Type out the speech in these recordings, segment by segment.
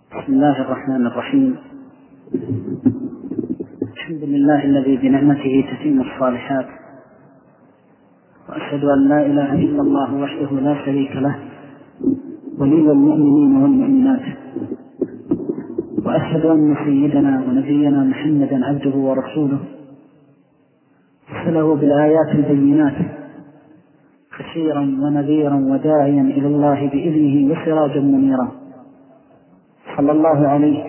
بسم الله الرحمن الرحيم. الحمد لله الذي بنعمته تتم الصالحات، وأشهد أن لا إله إلا الله وحده لا شريك له ولي المؤمنين والمؤمنات، وأشهد أن سيدنا ونبينا محمدا عبده ورسوله أرسله بالآيات البينات بشيرا ونذيرا وداعيا إلى الله بإذنه وسراجا منيرا، صلى الله عليه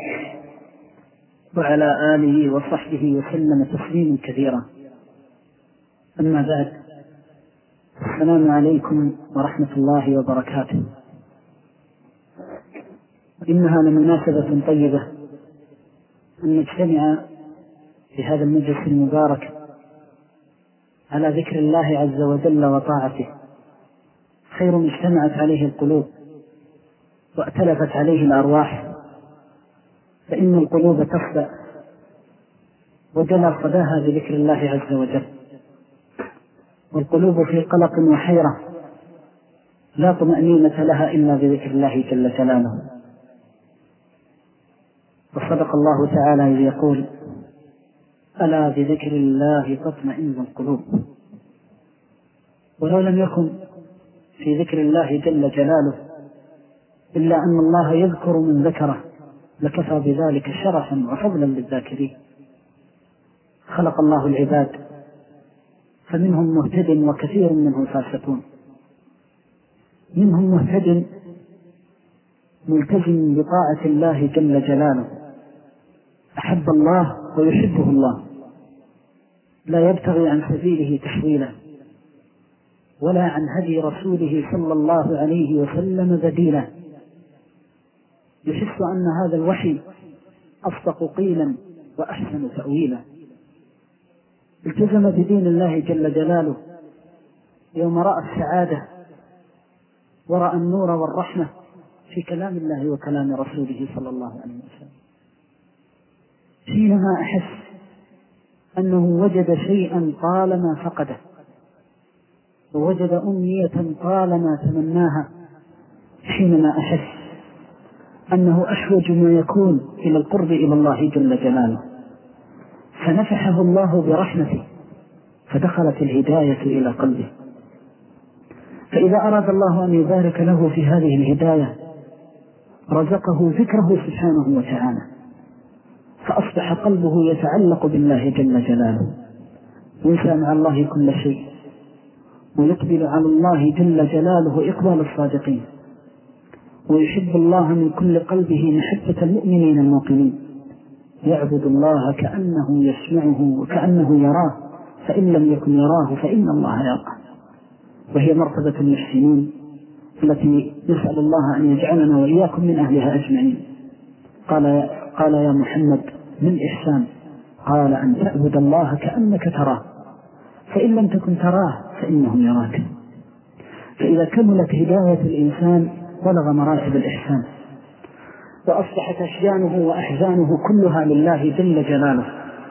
وعلى آله وصحبه وسلم تسليما كثيرا. أما بعد، السلام عليكم ورحمة الله وبركاته. إنها لمناسبة طيبة أن نجتمع في هذا المجلس المبارك على ذكر الله عز وجل وطاعته، خير ما اجتمعت عليه القلوب وأتلفت عليه الأرواح، فإن القلوب تصدأ وجلى صداها بذكر الله عز وجل، والقلوب في قلق وحيرة لا طمأنينة لها إلا بذكر الله جل جلاله. وصدق الله تعالى إذ يقول: ألا بذكر الله تطمئن القلوب. ولو لم يكن في ذكر الله جل جلاله إلا أن الله يذكر من ذكره لكفى بذلك شرفا وفضلا للذاكرين. خلق الله العباد فمنهم مهتد وكثير منهم فاسقون، منهم مهتد ملتزم بطاعة الله جل جلاله، أحب الله ويحبه الله، لا يبتغي عن سبيله تحويلا ولا عن هدي رسوله صلى الله عليه وسلم بديلا، يحس أن هذا الوحي أصدق قيلا وأحسن تأويلا. التزم بدين الله جل جلاله يوم رأى السعادة ورأى النور والرحمة في كلام الله وكلام رسوله صلى الله عليه وسلم، حينما أحس أنه وجد شيئا طالما فقده، ووجد أمنية طالما تمناها، حينما أحس أنه أحوج ما يكون إلى القرب إلى الله جل جلاله، فنفحه الله برحمته فدخلت الهداية إلى قلبه. فإذا أراد الله أن يبارك له في هذه الهداية رزقه ذكره سبحانه وتعالى، فأصبح قلبه يتعلق بالله جل جلاله، ينسى مع الله كل شيء، ويقبل على الله جل جلاله إقبال الصادقين، ويحب الله من كل قلبه محبة المؤمنين الموقنين، يعبد الله كأنه يسمعه وكأنه يراه، فإن لم يكن يراه فإن الله يراه. وهي مرتبة المحسنين التي نسأل الله أن يجعلنا وإياكم من أهلها أجمعين. قال يا محمد: من إحسان؟ قال: أن تعبد الله كأنك تراه، فإن لم تكن تراه فإنه يراك. فإذا كملت هداية الإنسان بلغ مراتب الإحسان، وأصبحت أشجانه وأحزانه كلها لله جل جلاله،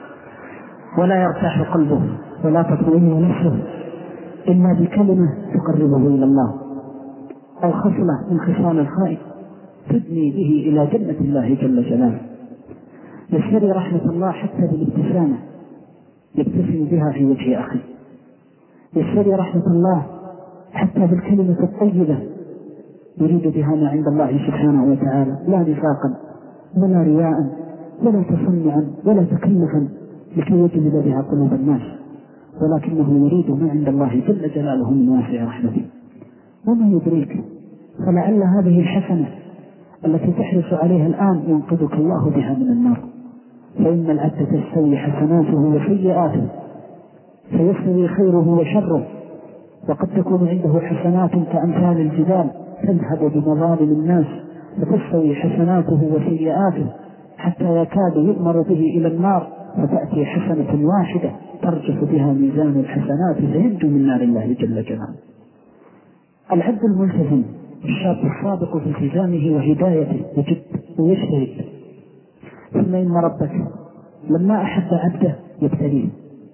ولا يرتاح قلبه ولا تطمئن نفسه إلا بكلمة تقربه إلى الله، أو خصلة من خصال الخائف تدني به إلى جنة الله جل جلاله. يشتري رحمة الله حتى بالابتسامة يبتسم بها في وجه أخي، يشتري رحمة الله حتى بالكلمة الطيبة يريد بها ما عند الله سبحانه وتعالى، لا نفاقا ولا رياء ولا تصنعا ولا تكلفا لكي يجلب بها قلوب الناس، ولكنه يريد ما عند الله جل جلاله من واسع رحمته. وما يدريك، فلعل هذه الحسنة التي تحرص عليها الآن ينقذك الله بها من النار. فإن العبد تستوي حسناته وسيئاته، فيستوي خيره وشره، وقد تكون عنده حسنات كأمثال الجبال تذهب بمظالم الناس، فتستوي حسناته وسيئاته حتى يكاد يؤمر به إلى النار، فتأتي حسنة واحدة ترجف بها ميزان الحسنات فينجو من نار الله جل جلاله. العبد الملتزم الشاب الصادق في التزامه وهدايته يجد ويجتهد، ثم إن ربك لما أحب عبده يبتليه،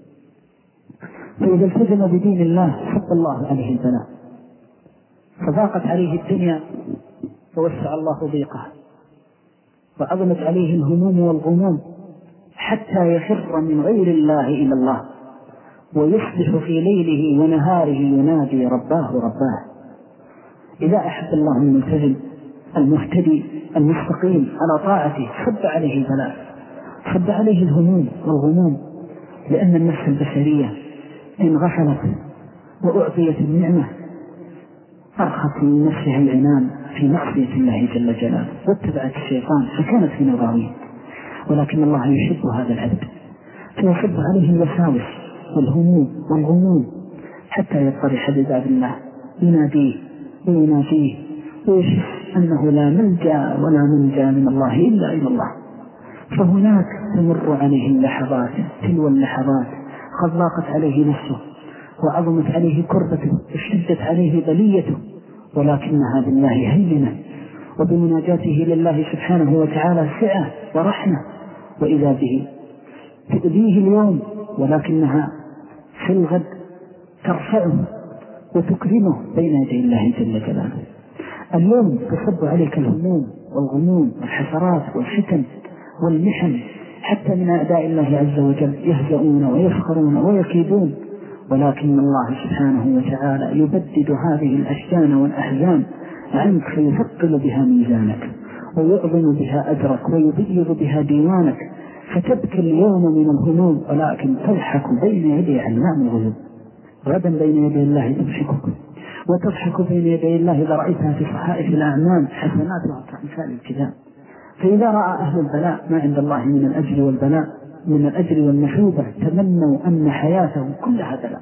فإذا التزم بدين الله حب الله عليه البلاء، فضاقت عليه الدنيا فوسع الله ضيقه، وعظمت عليه الهموم والغموم حتى يفر من غير الله إلى الله، ويصبح في ليله ونهاره ينادي رباه رباه. إذا أحب الله الملتزم المهتدي المستقيم على طاعته صب عليه البلاء، صب عليه الهموم والغموم، لأن النفس البشرية إن غفلت وأعطيت النعمة أرخت من نفسها العنان في معصية الله جل جلاله واتبعت الشيطان فكانت من الغاوين. ولكن الله يحب هذا العبد فيصب عليه الوساوس والهموم والغموم حتى يضطرح بباب الله يناديه ويناديه ويشف أنه لا ملجأ ولا منجا من الله إلا إلى الله. فهناك تمر عليه اللحظات تلو اللحظات قد ضاقت عليه نفسه وعظمت عليه كربته واشتدت عليه بليته، ولكنها بالله هينة، وبمناجاته لله سبحانه وتعالى سعة ورحمة. وإذا به تؤذيه اليوم ولكنها في الغد ترفعه وتكرمه بين يدي الله جل جلاله. اليوم تصب عليك الهموم والغموم والحسرات والفتن والمحن حتى من أعداء الله عز وجل يهزؤون ويفخرون ويكيدون، ولكن الله سبحانه وتعالى يبدد هذه الأشجان والأحزان عنك فيثقل بها ميزانك ويعظم بها أجرك ويبيض بها ديوانك، فتبكي اليوم من الهموم ولكن تضحك بين يدي علام الغيوب. غدا بين يدي الله تضحكك وتضحك بين يدي الله إذا رأيتها في صحائف الأعمال حسناتها كأمثال الكتاب. فإذا رأى أهل البلاء ما عند الله من الأجر والبلاء من الأجر والمثوبة تمنوا أن حياتهم كلها بلاء.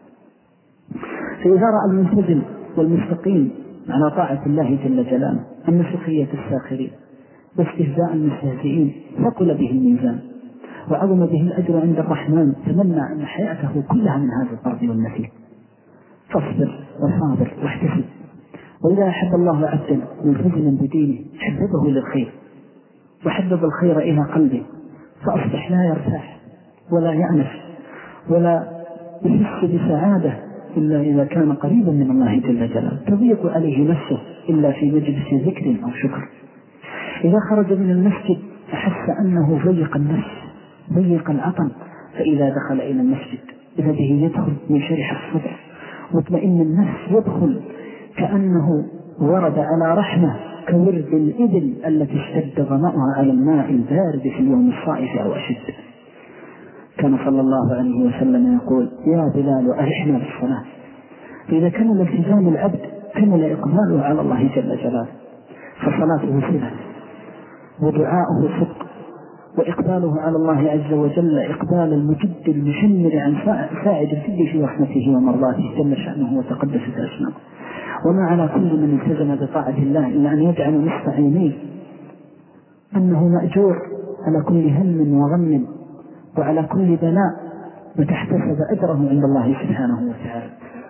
فإذا رأى الملتزم والمستقيم على طاعة الله جل جلاله أن سخرية الساخرين واستهزاء المستهزئين ثقل به الميزان وعظم به الأجر عند الرحمن تمنى أن حياته كلها من هذا الضرب والنفي. فاصبر وصابر واحتسب. وإذا أحب الله عبدا ملتزما بدينه حببه للخير وحبب الخير إلى قلبه فأصبح لا يرتاح ولا يأنف ولا يحس بسعادة إلا إذا كان قريبا من الله جل جلاله، تضيق عليه نفسه إلا في مجلس ذكر أو شكر. إذا خرج من المسجد أحس أنه ضيق النفس ضيق العطن، فإذا دخل إلى المسجد إذا به يدخل ينشرح الصدر مطمئن النفس يدخل كأنه ورد على رحمة كورد الإبل التي اشتد ظمأها على الماء البارد في اليوم الصائف أو أشد. كان صلى الله عليه وسلم يقول يا بلال أرحنا بالصلاة. فإذا كمل التزام العبد كمل إقباله على الله جل جلاله، فصلاته صلة ودعاؤه صدق وإقباله على الله عز وجل إقبال المجد المشمر عن ساعد الجد في رحمته ومرضاته جل شأنه وتقدست أسماءه. وما على كل من التزم بطاعة الله إلا أن يجعل نصف عينيه أنه مأجور على كل هم وغم وعلى كل بلاء وتحتسب أجره عند الله سبحانه وتعالى.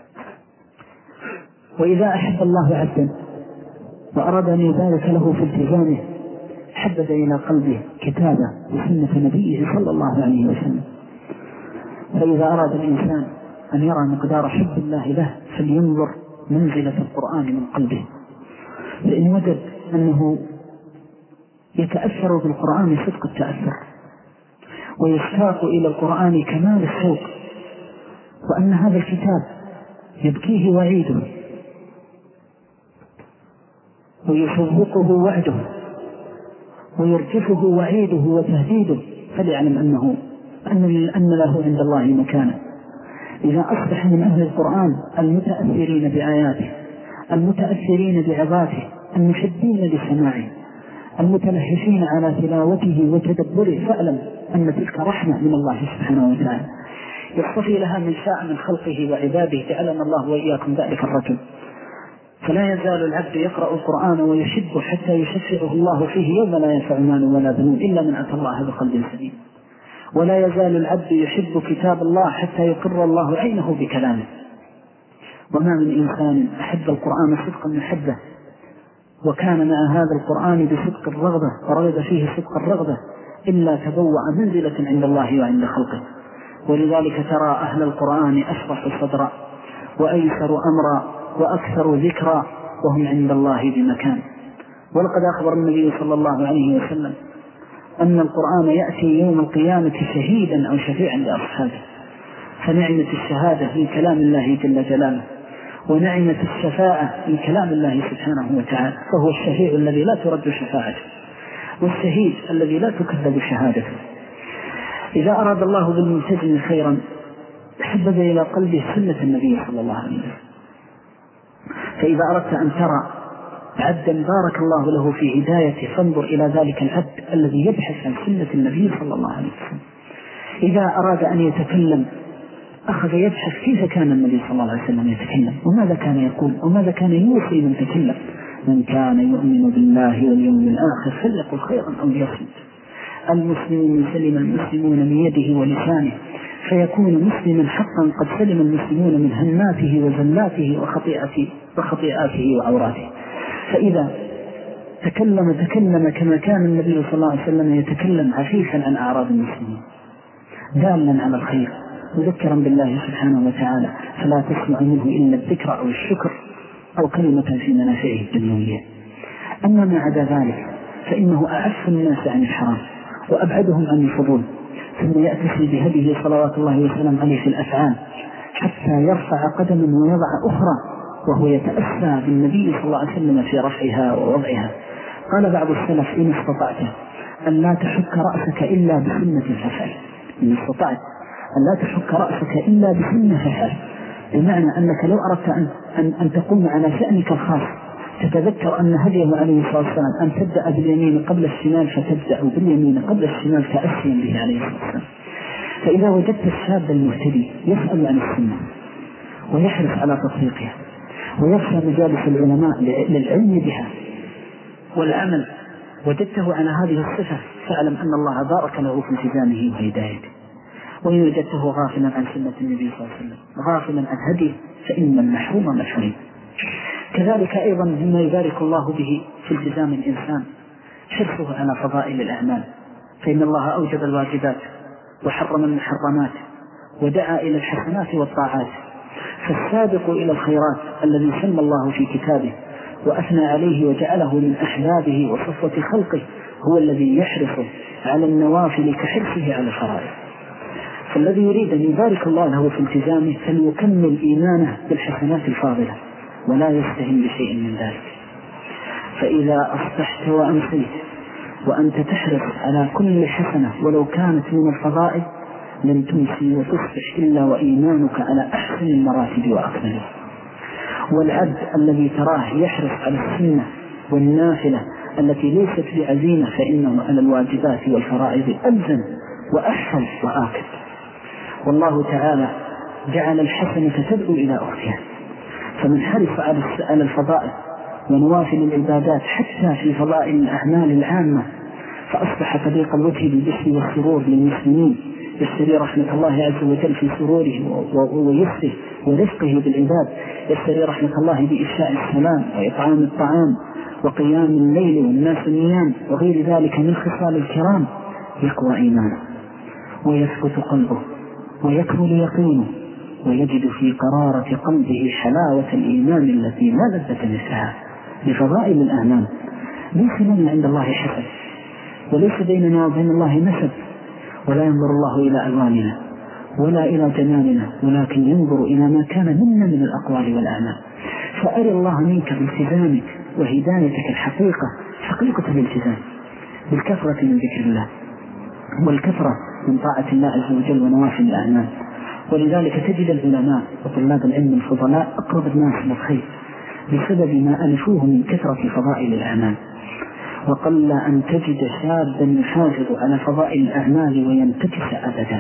وإذا أحب الله عبدا وأراد أن يبارك له في التزامه حبب إلى قلبه كتابه وسنة نبيه صلى الله عليه وسلم. فإذا أراد الإنسان أن يرى مقدار حب الله له فلينظر منزلة القرآن من قلبه، فإن وجد أنه يتأثر بالقرآن صدق التأثر ويشتاق إلى القرآن كمال الشوق، وأن هذا الكتاب يبكيه وعيده ويشوقه وعده ويرجفه وعيده وتهديده، فليعلم أن له عند الله مكانا. إذا أصبح من أهل القرآن المتأثرين بآياته المتأثرين بعظاته المحبين لسماعه المتلهفين على تلاوته وتدبره، فأعلم أن تلك رحمة من الله سبحانه وتعالى يصطفي لها من شاء من خلقه وعباده، جعلنا الله وإياكم ذلك الرجل. فلا يزال العبد يقرأ القرآن ويشبه حتى يشفعه الله فيه يوم لا ينفع مال ولا بنون إلا من أتى الله بقلب سليم. ولا يزال العبد يحب كتاب الله حتى يقر الله عينه بكلامه. وما من إنسان أحب القرآن صدقا محبه وكان مع هذا القرآن بصدق الرغبة ورغب فيه صدق الرغبة إلا تبوأ منزلة عند الله وعند خلقه. ولذلك ترى أهل القرآن أشرح صدرا وأيسر أمرا وأكثر ذكرا وهم عند الله بمكان. ولقد أخبر النبي صلى الله عليه وسلم أن القرآن يأتي يوم القيامة شهيدا أو شفيعا لأصحابه، فنعمة الشهادة من كلام الله جل جلاله، ونعمة الشفاعة من كلام الله سبحانه وتعالى، فهو الشفيع الذي لا ترد شفاعته، والشهيد الذي لا تكذب شهادته. إذا أراد الله بالملتزم خيرا حبب إلى قلبه سنة النبي صلى الله عليه وسلم. فإذا أردت أن ترى عبدا بارك الله له في هدايته فانظر إلى ذلك العبد الذي يبحث عن سنة النبي صلى الله عليه وسلم. إذا أراد أن يتكلم أخذ يبحث كيف كان النبي صلى الله عليه وسلم يتكلم، وماذا كان يقول، وماذا كان يوصي من تكلم. من كان يؤمن بالله واليوم الآخر فليقل خيرا أو ليصمت. المسلم من سلم المسلمون من يده ولسانه، فيكون مسلما حقا قد سلم المسلمون من هماته وزلاته وخطيئاته وعوراته. فإذا تكلم كما كان النبي صلى الله عليه وسلم يتكلم عفيفا عن أعراض المسلمين، دالا على الخير، مذكرا بالله سبحانه وتعالى، فلا تسمع منه إلا الذكر أو الشكر أو كلمة في منافعه الدنيوية. أما ما عدا ذلك فإنه أعف الناس عن الحرام وأبعدهم عن الفضول، ثم يأتي بهذه صلوات الله وسلم عليه في الأفعال حتى يرفع قدما ويضع أخرى، وهو يتأسى بالنبي صلى الله عليه وسلم في رفعها ووضعها. قال بعض السلف إن استطعت أن لا تحك رأسك إلا بسنة فافعل. إن استطعت أن لا تحك رأسك إلا بسنة فافعل، بمعنى أنك لو أردت أن تقوم على شأنك الخاص تتذكر أن هديه عليه الصلاة والسلام أن تبدأ باليمين قبل الشمال، فتبدأ باليمين قبل الشمال تأسيا به عليه الصلاة والسلام. فإذا وجدت الشاب المهتدي يسأل عن السنة ويحرص على تطبيقها ويخشى مجالس العلماء للعلم بها والعمل، وجدته على هذه الصفة فاعلم أن الله بارك له في التزامه وهدايته. وإن وجدته غافلا عن سنة النبي صلى الله عليه وسلم غافلا عن هديه فإن المحروم مشروم. كذلك أيضا مما يبارك الله به في التزام الإنسان حرصه على فضائل الأعمال، فإن الله أوجب الواجبات وحرم المحرمات ودعا إلى الحسنات والطاعات. فالسابق إلى الخيرات الذي سمى الله في كتابه وأثنى عليه وجعله من أحبابه وصفوة خلقه هو الذي يحرص على النوافل كحرصه على الفرائض. فالذي يريد أن يبارك الله له في التزامه فليكمل إيمانه بالحسنات الفاضلة ولا يستهن بشيء من ذلك. فإذا أصبحت وأمسيت وأنت تحرص على كل حسنة ولو كانت من الفضائل لن تمسي وتصبح إلا وإيمانك على أحسن المراتب وأكملها. والعبد الذي تراه يحرص على السنة والنافلة التي ليست بعزيمة فإنه على الواجبات والفرائض ألزم وأحسن وآكد. والله تعالى جعل الحسنة تدعو إلى أختها، فمن حرص على الفضائل ونوافل العبادات حتى في فضائل الأعمال العامة فأصبح طريق الوجه بالبشر والسرور للمسلمين، يشتري رحمة الله عز وجل في سروره ويسره ورفقه بالعباد، يشتري رحمة الله بإفشاء السلام وإطعام الطعام وقيام الليل والناس نيام وغير ذلك من خصال الكرام. يقوى إيمانه ويثبت قلبه ويكمل يقينه ويجد في قرارة قلبه حلاوة الإيمان التي لا لذة مثلها بفضائل الأعمال. ليس لنا عند الله حسد وليس بيننا وبين الله نسب، ولا ينظر الله إلى ألواننا ولا إلى جمالنا، ولكن ينظر إلى ما كان منا من الأقوال والأعمال. فأري الله منك بالتزامك وهدايتك الحقيقة حقيقة الالتزام بالكثرة من ذكر الله والكثرة من طاعة الله عز وجل ونوافل الأعمال. ولذلك تجد العلماء وطلاب العلم الفضلاء أقرب الناس للخير بسبب ما ألفوه من كثرة فضائل الأعمال. وقل أن تجد شابا يحافظ على فضائل الأعمال وينتكس أبدا،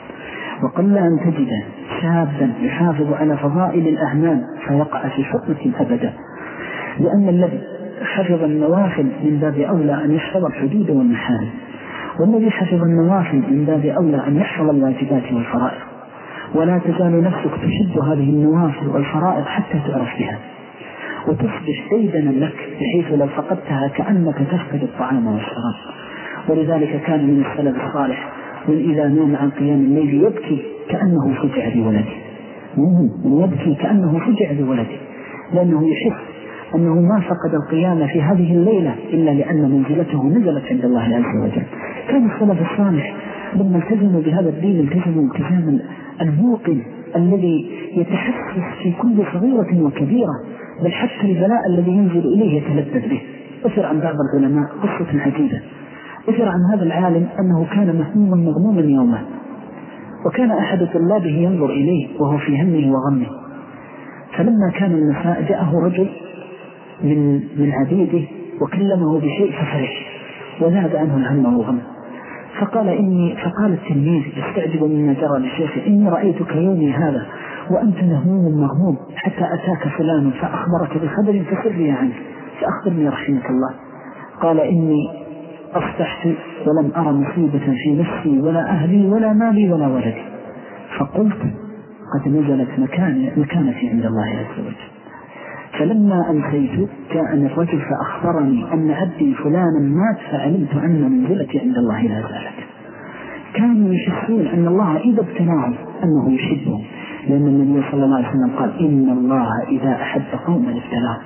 وقل أن تجد شابا يحافظ على فضائل الأعمال فيقع في حكمة أبدا، لأن الذي حفظ النوافل من باب أولى أن يحفظ الحدود والمحارم، والذي حفظ النوافل من باب أولى أن يحفظ الواجبات والفرائض. ولا تزال نفسك تشد هذه النوافل والفرائض حتى تعرف بها وتصبح ديدنا لك بحيث لو فقدتها كأنك تفقد الطعام والشراب. ولذلك كان من السلف الصالح من إذا نام عن قيام الليل يبكي كأنه فجع بولده، يبكي كأنه فجع بولده، لأنه يحس أنه ما فقد القيامة في هذه الليلة إلا لأن منزلته نزلت عند الله عز وجل. كان السلف الصالح لما التزموا بهذا الدين التزموا التزاما الموقن الذي يتحسس في كل صغيرة وكبيرة، بل حتى البلاء الذي ينزل إليه يتلذذ به. أثر عن بعض العلماء قصة عجيبة، أثر عن هذا العالم أنه كان مهموما مغموما يوما، وكان أحد طلابه ينظر إليه وهو في همه وغمه، فلما كان المساء جاءه رجل من عبيده وكلمه بشيء ففرح وذهب عنه الهم والغم. فقال التلميذ يستعجب مما جرى للشيخ: إني رأيتك يومي هذا وأنت مهموم مغموم حتى أتاك فلان فأخبرك بخبر فسري عنه، فأخبرني رحمك الله. قال: إني أصبحت ولم أرى مصيبة في نفسي ولا أهلي ولا مالي ولا ولدي، فقلت قد نزلت مكانتي عند الله عز وجل. فلما أمسيت جاءني الرجل فأخبرني أن عبدي فلانا مات، فعلمت أن منزلتي عند الله لا زالت. كانوا يحسون أن الله إذا ابتلاهم أنه يحبهم، لأن النبي صلى الله عليه وسلم قال: إن الله إذا أحب قوما ابتلاهم.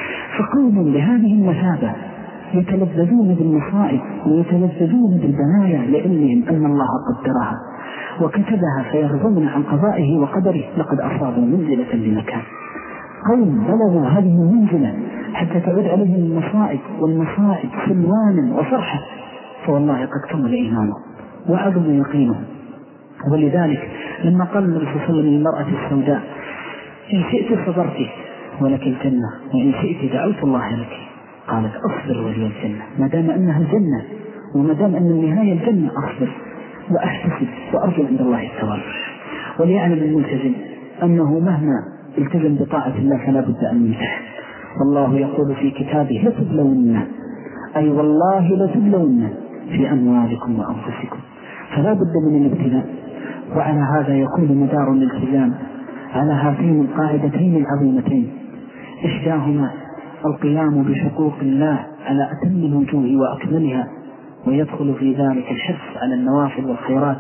فقوم بهذه المثابة يتلذذون بالمصائب ويتلذذون بالبلايا لعلمهم أن الله قدرها وكتبها، فيرضون عن قضائه وقدره. لقد أصابوا منزلة بمكان. قوم بلغوا هذه المنزلة حتى تعود عليهم المصائب والمصائب سلوانا وفرحة، فوالله قد كمل إيمانه وعظم يقينه. ولذلك لما قال النبي صلى الله عليه وسلم للمرأة السوداء: إن شئت صبرت ولك الجنة وإن شئت دعوت الله لك، قالت: أصبر ولي الجنة، ما دام أنها الجنة وما دام أن النهاية الجنة أصبر وأحتسب وأرجو عند الله الثواب. وليعلم الملتزم أنه مهما التزم بطاعة الله فلا بد أن يمتحن. والله يقول في كتابه: لتبلون، أي والله لتبلون في أموالكم وأنفسكم، فلا بد من الابتلاء. وعلى هذا يكون مدار الالتزام على هاتين القاعدتين العظيمتين، إحداهما القيام بحقوق الله على أتم الوجوه وأكملها، ويدخل في ذلك الحرص على النوافل والخيرات،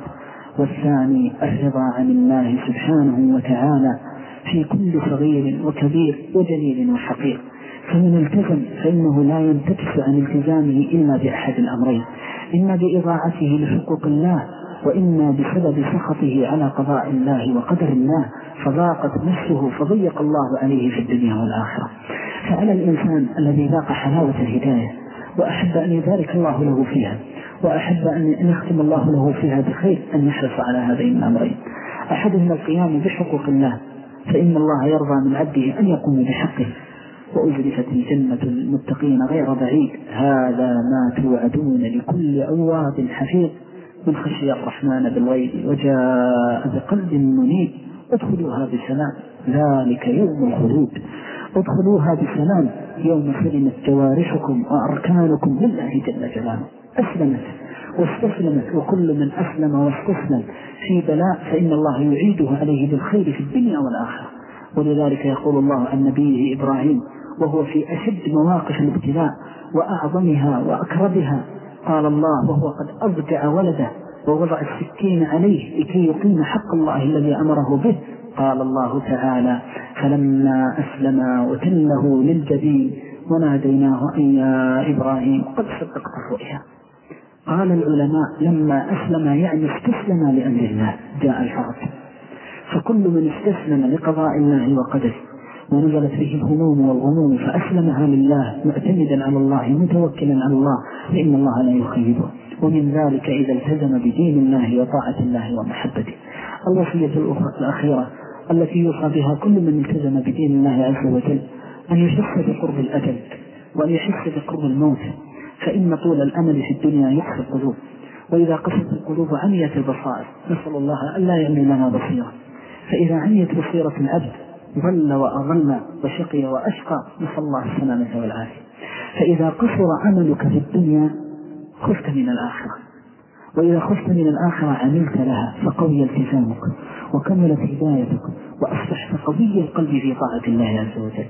والثاني الرضا عن الله سبحانه وتعالى في كل صغير وكبير وجليل وحقير. فمن التزم فإنه لا ينتكس عن التزامه إلا بأحد الأمرين: إما بإضاعته لحقوق الله، وإما بسبب سخطه على قضاء الله وقدر الله، فضاقت نفسه فضيق الله عليه في الدنيا والآخرة. فعلى الإنسان الذي ذاق حلاوة الهداية وأحب أن يبارك الله له فيها وأحب أن يختم الله له فيها بخير أن يحرص على هذين الأمرين: أحدهما القيام بحقوق الله، فإن الله يرضى من عبده أن يقوم بحقه، وأزلفت الجنة المتقين غير بعيد، هذا ما توعدون لكل أواب حفيظ من خشي الرحمن بالغيب وجاء بقلب منيب، ادخلوها بسلام ذلك يوم الخلود، ادخلوها بسلام يوم سلمت جوارحكم وأركانكم لله جل جلاله. أسلمت واستسلمت، وكل من أسلم واستسلم في بلاء فإن الله يعيده عليه بالخير في الدنيا والآخرة. ولذلك يقول الله عن نبيه إبراهيم وهو في أشد مواقف الابتلاء وأعظمها وأكربها، قال الله وهو قد أضجع ولده ووضع السكين عليه لكي يقيم حق الله الذي أمره به، قال الله تعالى: فلما أسلم وتله للجبين وناديناه أن يا إبراهيم قد صدقت الرؤيا. قال العلماء: لما أسلم يعني استسلم لأمر الله، جاء الفرج. فكل من استسلم لقضاء الله وقدره ونزلت به الهموم والغموم فأسلمها لله معتمدا على الله متوكلا على الله، فإن الله لا يخيبه. ومن ذلك إذا التزم بدين الله وطاعة الله ومحبته. الوصية الأخيرة التي يوصى بها كل من التزم بدين الله عز وجل أن يحس بقرب الأجل وأن يحس بقرب الموت، فإن طول الأمل في الدنيا يقسى القلوب، وإذا قست القلوب عميت البصائر. نسأل الله أن لا يعمي لنا بصيرة، فإذا عميت بصيرة العبد ضل وأضل وشقي وأشقى، نسأل الله السلامة والعافية. فإذا قصر عملك في الدنيا خفت من الآخرة، وإذا خفت من الآخرة عملت لها فقوي التزامك وكملت هدايتك وأصبحت قوي القلب في طاعة الله عز وجل.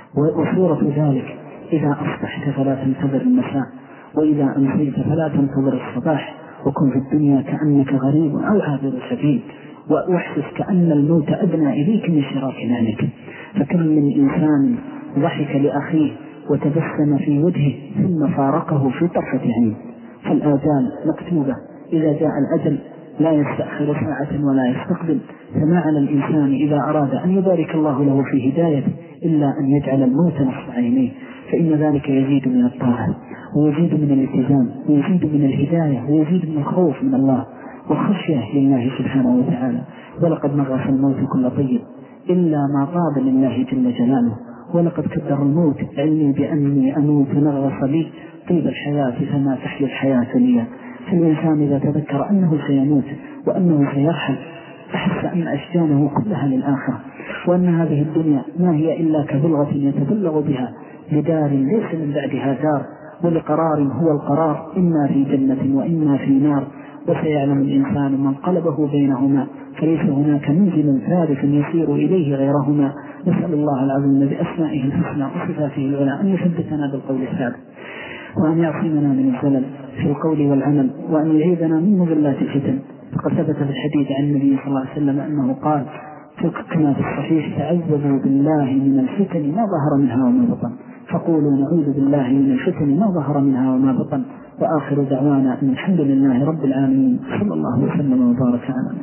وصورة ذلك: إذا أصبحت فلا تنتظر المساء، وإذا أمسيت فلا تنتظر الصباح، وكن في الدنيا كأنك غريب أو عابر سبيل، واحسس كأن الموت أدنى إليك من شراك ذلك. فكم من إنسان ضحك لأخيه وتبسم في وجهه ثم فارقه في طرفة عين. فالآجال مكتوبة، إذا جاء الأجل لا يستأخر ساعة ولا يستقبل. فما على الإنسان إذا أراد أن يبارك الله له في هدايته إلا أن يجعل الموت نصب عينيه، فإن ذلك يزيد من الطاعة ويزيد من الالتزام ويزيد من الهداية ويزيد من الخوف من الله وخشية لله سبحانه وتعالى. ولقد نغص الموت كل طيب إلا ما طاب لله جل جلاله، ولقد كدر الموت علمي بأني أموت نغص لي طيب الحياة فما تحيي الحياة لي. فالإنسان إذا تذكر أنه سيموت وأنه سيرحل أحس أن أشجانه كلها للآخرة، وأن هذه الدنيا ما هي إلا كبلغة يتبلغ بها لدار ليس من بعدها دار، ولقرار هو القرار إما في جنة وإما في نار. وسيعلم الإنسان من قلبه بينهما فليس هناك منزل ثالث يسير إليه غيرهما. نسأل الله العظيم بأسمائه الحسنى وصفاته العلى أن يثبتنا بالقول الثابت، وأن يعصمنا من الزلل في القول والعمل، وأن يعيذنا من مضلات الفتن. فقد ثبت في الحديث عن النبي صلى الله عليه وسلم أنه قال كما في الصحيح: تعوذوا بالله من الفتن ما ظهر منها وما بطن. فقولوا نعوذ بالله من الفتن ما ظهر منها وما بطن. وآخر دعوانا أن الحمد لله رب العالمين، صلى الله وسلم وبارك على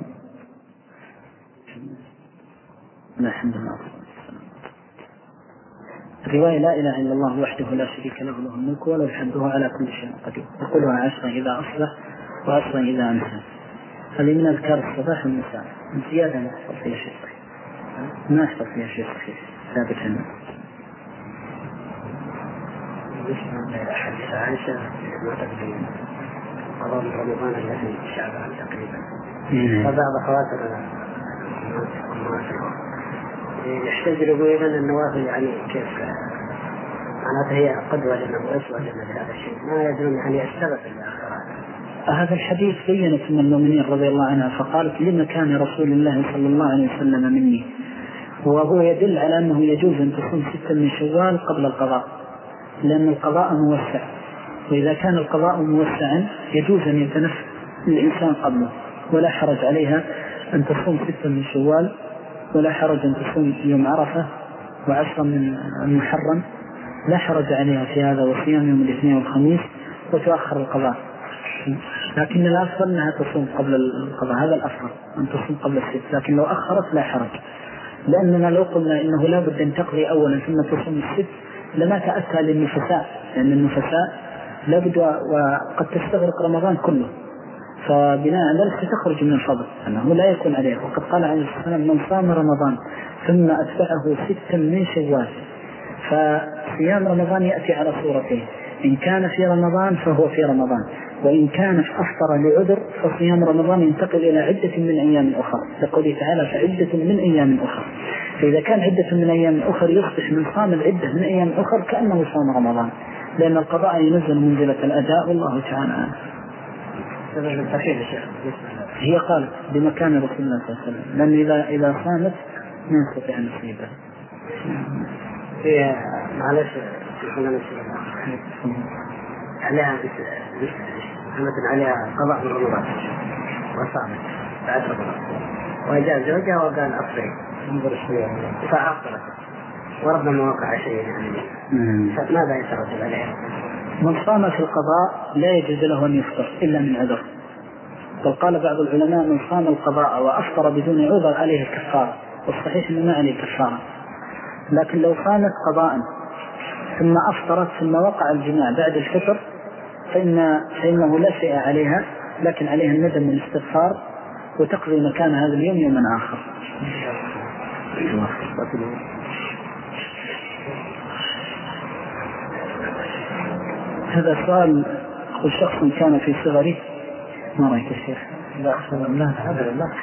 الحمد لله. الرواية: لا إله إلا الله وحده لا شريك له له الملك وله الحمد وهو على كل شيء قدير. يقولها 10 إذا أصبح و10 إذا أمسى. هذه من أذكار الصباح والمساء. زيادة ما أحفظ فيها شيء صحيح، ما أحفظ فيها شيء صحيح ثابت عنه. حديث عائشة ما تقدم قضاء رمضان الذي شعبان تقريبا، فبعض خواتر يحتاج يقول أن النوافل يعني كيف معناتها هي قدوة لنا وأسوة لنا في هذا الشيء، ما يدرون يعني أشتغل في الآخرات. هذا الحديث بينت من المؤمنين رضي الله عنها فقالت: لما كان رسول الله صلى الله عليه وسلم مني؟ وهو يدل على أنه يجوز أن تصوم 6 من شوال قبل القضاء، لأن القضاء موسع، وإذا كان القضاء موسعا يجوز أن يتنفس الإنسان قبله، ولا حرج عليها أن تصوم 6 من شوال، ولا حرج أن تصوم يوم عرفة و10 من المحرم، لا حرج عليها في هذا، وصيام يوم الاثنين والخميس، وتؤخر القضاء. لكن الأفضل أنها تصوم قبل القضاء، هذا الأفضل أن تصوم قبل 6، لكن لو أخرت لا حرج، لأننا لو قلنا إنه لا بد أن تقضي أولا ثم تصوم 6 لما تأتى للنفساء، لأن النفساء لا بد وقد تستغرق رمضان كله، فبناء على ذلك تخرج من الفضل أنه لا يكون عليه. وقد قال عليه الصلاة والسلام: من صام رمضان ثم أتبعه 6 من شوال. فصيام رمضان يأتي على صورتين: إن كان في رمضان فهو في رمضان، وإن كان أفطر لعذر فصيام رمضان ينتقل إلى عدة من أيام أخرى، لقوله تعالى: فعدة من أيام أخرى. فإذا كان عدة من أيام أخرى يصبح من صام العدة من أيام أخرى كأنه صام رمضان، لأن القضاء ينزل منزلة الأداء، والله تعالى. هي قالت بمكان رسول الله صلى الله عليه وسلم، لأن إذا صامت ما يستطيع أن يصيبها. هي معلش عليها مثل عليها قضاء من رمضان وصامت بعد رمضان، وجاء زوجها وقال أفطري انظر شوية فأفطرت، وربما وقع شيء يعني، فماذا يترتب عليها؟ من صام في القضاء لا يجوز له أن يفطر إلا من عذر. بل قال بعض العلماء: من صام القضاء وأفطر بدون عذر عليه الكفارة، والصحيح أنه ما عليه كفارة. لكن لو صامت قضاء ثم أفطرت ثم وقع الجماع بعد الفطر فإنه لا شيء عليها، لكن عليها الندم والاستغفار، وتقضي مكان هذا اليوم يوما آخر. هذا سؤال الشخص كان في صغره. ما رأيك الشيخ؟ لا أبدا لا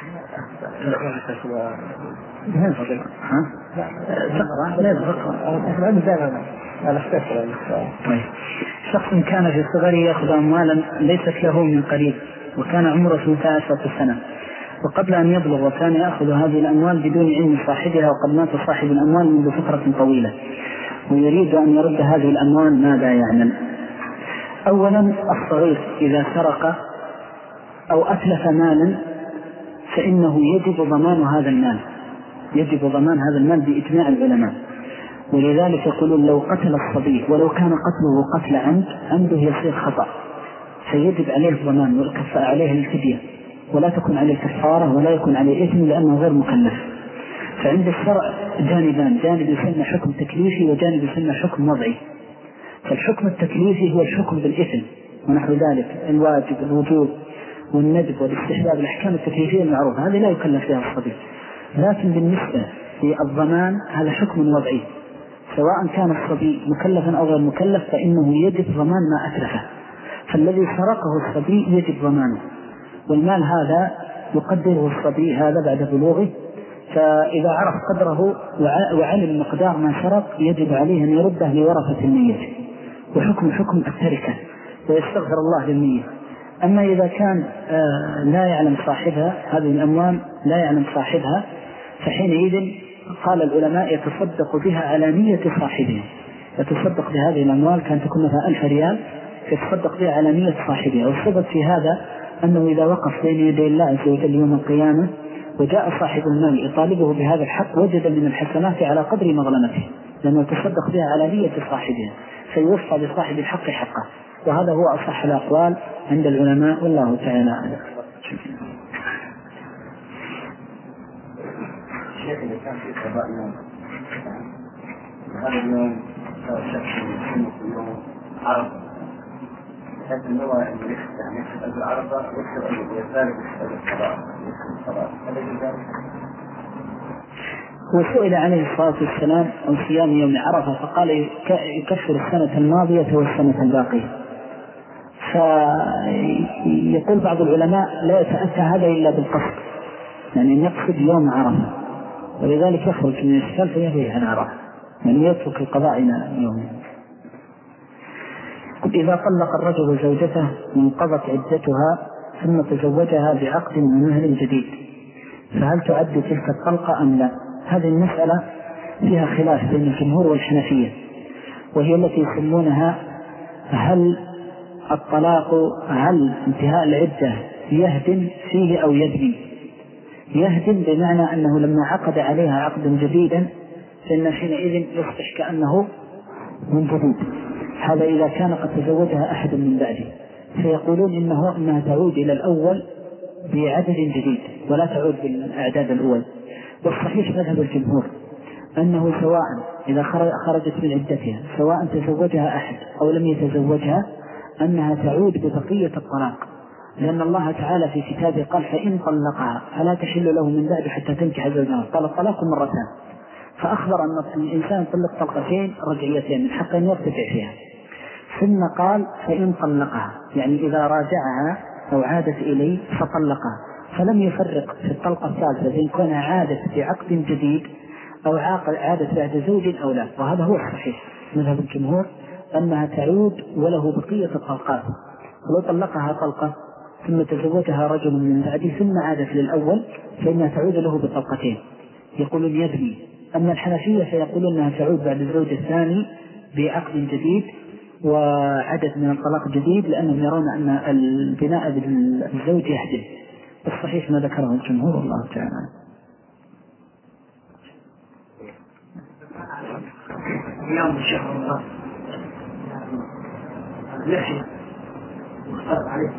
طيب. شخص كان في صغره يأخذ أموالا ليست له من قريب، وكان عمره 12 سنة، وقبل أن يبلغ وكان يأخذ هذه الأموال بدون علم صاحبها، وقد مات صاحب الأموال منذ فترة طويلة، ويريد أن يرد هذه الأموال، ماذا يعمل؟ أولا، الصغير إذا سرق أو أتلف مالا فإنه يجب ضمان هذا المال، يجب ضمان هذا المال بإجماع العلماء. ولذلك يقولون لو قتل الصبي ولو كان قتله قتل عنده يصير خطأ، فيجب عليه الضمان والكفاءة عليه الفدية، ولا تكون عليه كفارة ولا يكون عليه إثم لأنه غير مكلف. فعند الشرع جانبان، جانب يسمى حكم تكليفي وجانب يسمى حكم وضعي. فالحكم التكليفي هو الحكم بالإثم ونحو ذلك، الواجب الوجوب والندب والاستحباب، الأحكام التكليفية المعروفة هذه لا يكلف فيها الصبي. لكن بالنسبة للضمان هذا حكم وضعي، سواء كان الصبي مكلفا أو غير مكلف فإنه يجب ضمان ما أتلفه. فالذي سرقه الصبي يجب ضمانه، والمال هذا يقدره الصبي هذا بعد بلوغه، فإذا عرف قدره وعلم مقدار ما سرق يجب عليه أن يرده لورثة الميت، وحكم التركة ويستغفر الله للميت. أما إذا كان لا يعلم صاحبها هذه الأموال لا يعلم صاحبها، فحينئذ قال العلماء يتصدق بها على نية صاحبها، يتصدق بهذه الأموال كان تكون مثلا 1000 ريال يتصدق بها على نية صاحبها. والسبب في هذا أنه إذا وقف بين يدي الله عز وجل يوم القيامة وجاء صاحب المال يطالبه بهذا الحق وجد من الحسنات على قدر مظلمته، لأنه يتصدق بها على نية صاحبها فيوفى لصاحب الحق حقه. وهذا هو أصح الأقوال عند العلماء والله تعالى أعلم. الشيخ اللي كان في قضاء يوم هذا اليوم شخص في يوم عرض بحيث أنه يكتب العرضة ويكتب اليسار ويكتب الصلاة هذا جزاء. وسئل عليه الصلاة والسلام عن صيام يوم عرفة فقال يكفر السنة الماضية والسنة الباقية. فيقول بعض العلماء لا يتأتى هذا إلا بالقصد، يعني يقصد يوم عرفة، ولذلك يخرج من الإشكال فيهوي عن عرفة، يعني يترك القضاء يوم. إذا طلق الرجل زوجته وانقضت عدتها ثم تزوجها بعقد ومهر جديد فهل تعد تلك الطلقة أم لا؟ هذه المسألة فيها خلاف بين الجمهور والحنفية، وهي التي يسمونها هل الطلاق هل انتهاء العدة يهدم فيه أو يبني. يهدم بمعنى أنه لما عقد عليها عقدا جديدا فإن حينئذ يصبح كأنه من جديد. هذا إذا كان قد تزوجها أحد من بعده، فيقولون إنها تعود إلى الأول بعدد جديد ولا تعود بالأعداد الأول. والصحيح مذهب الجمهور أنه سواء إذا خرجت من عدتها سواء تزوجها أحد أو لم يتزوجها أنها تعود ببقية الطلاق، لأن الله تعالى في كتابه قال فإن طلقها فلا تحل له من بعد حتى تنكح زوجها، قال الطلاق مرتان، فأخبر أن الإنسان طلق طلقتين رجعيتين من حق أن يرتجع فيها. ثم قال فإن طلقها يعني إذا راجعها أو عادت إليه فطلقها، فلم يفرق في الطلقة الثالثة بين كونها عادت بعقد جديد أو عادت بعد زوج أو لا. وهذا هو الصحيح مذهب الجمهور أنها تعود وله بقية الطلقات. ولو طلقها طلقة ثم تزوجها رجل من بعده ثم عادت للأول فإنها تعود له بطلقتين، يقولون يبني. أما الحنفية فيقولون أنها تعود بعد الزوج الثاني بعقد جديد وعدد من الطلاق جديد، لأنهم يرون أن البناء بالزوج يحدث. الصحيح ما ذكره الجمهور الله تعالى. اليوم إن شاء الله لحية مختلف عليه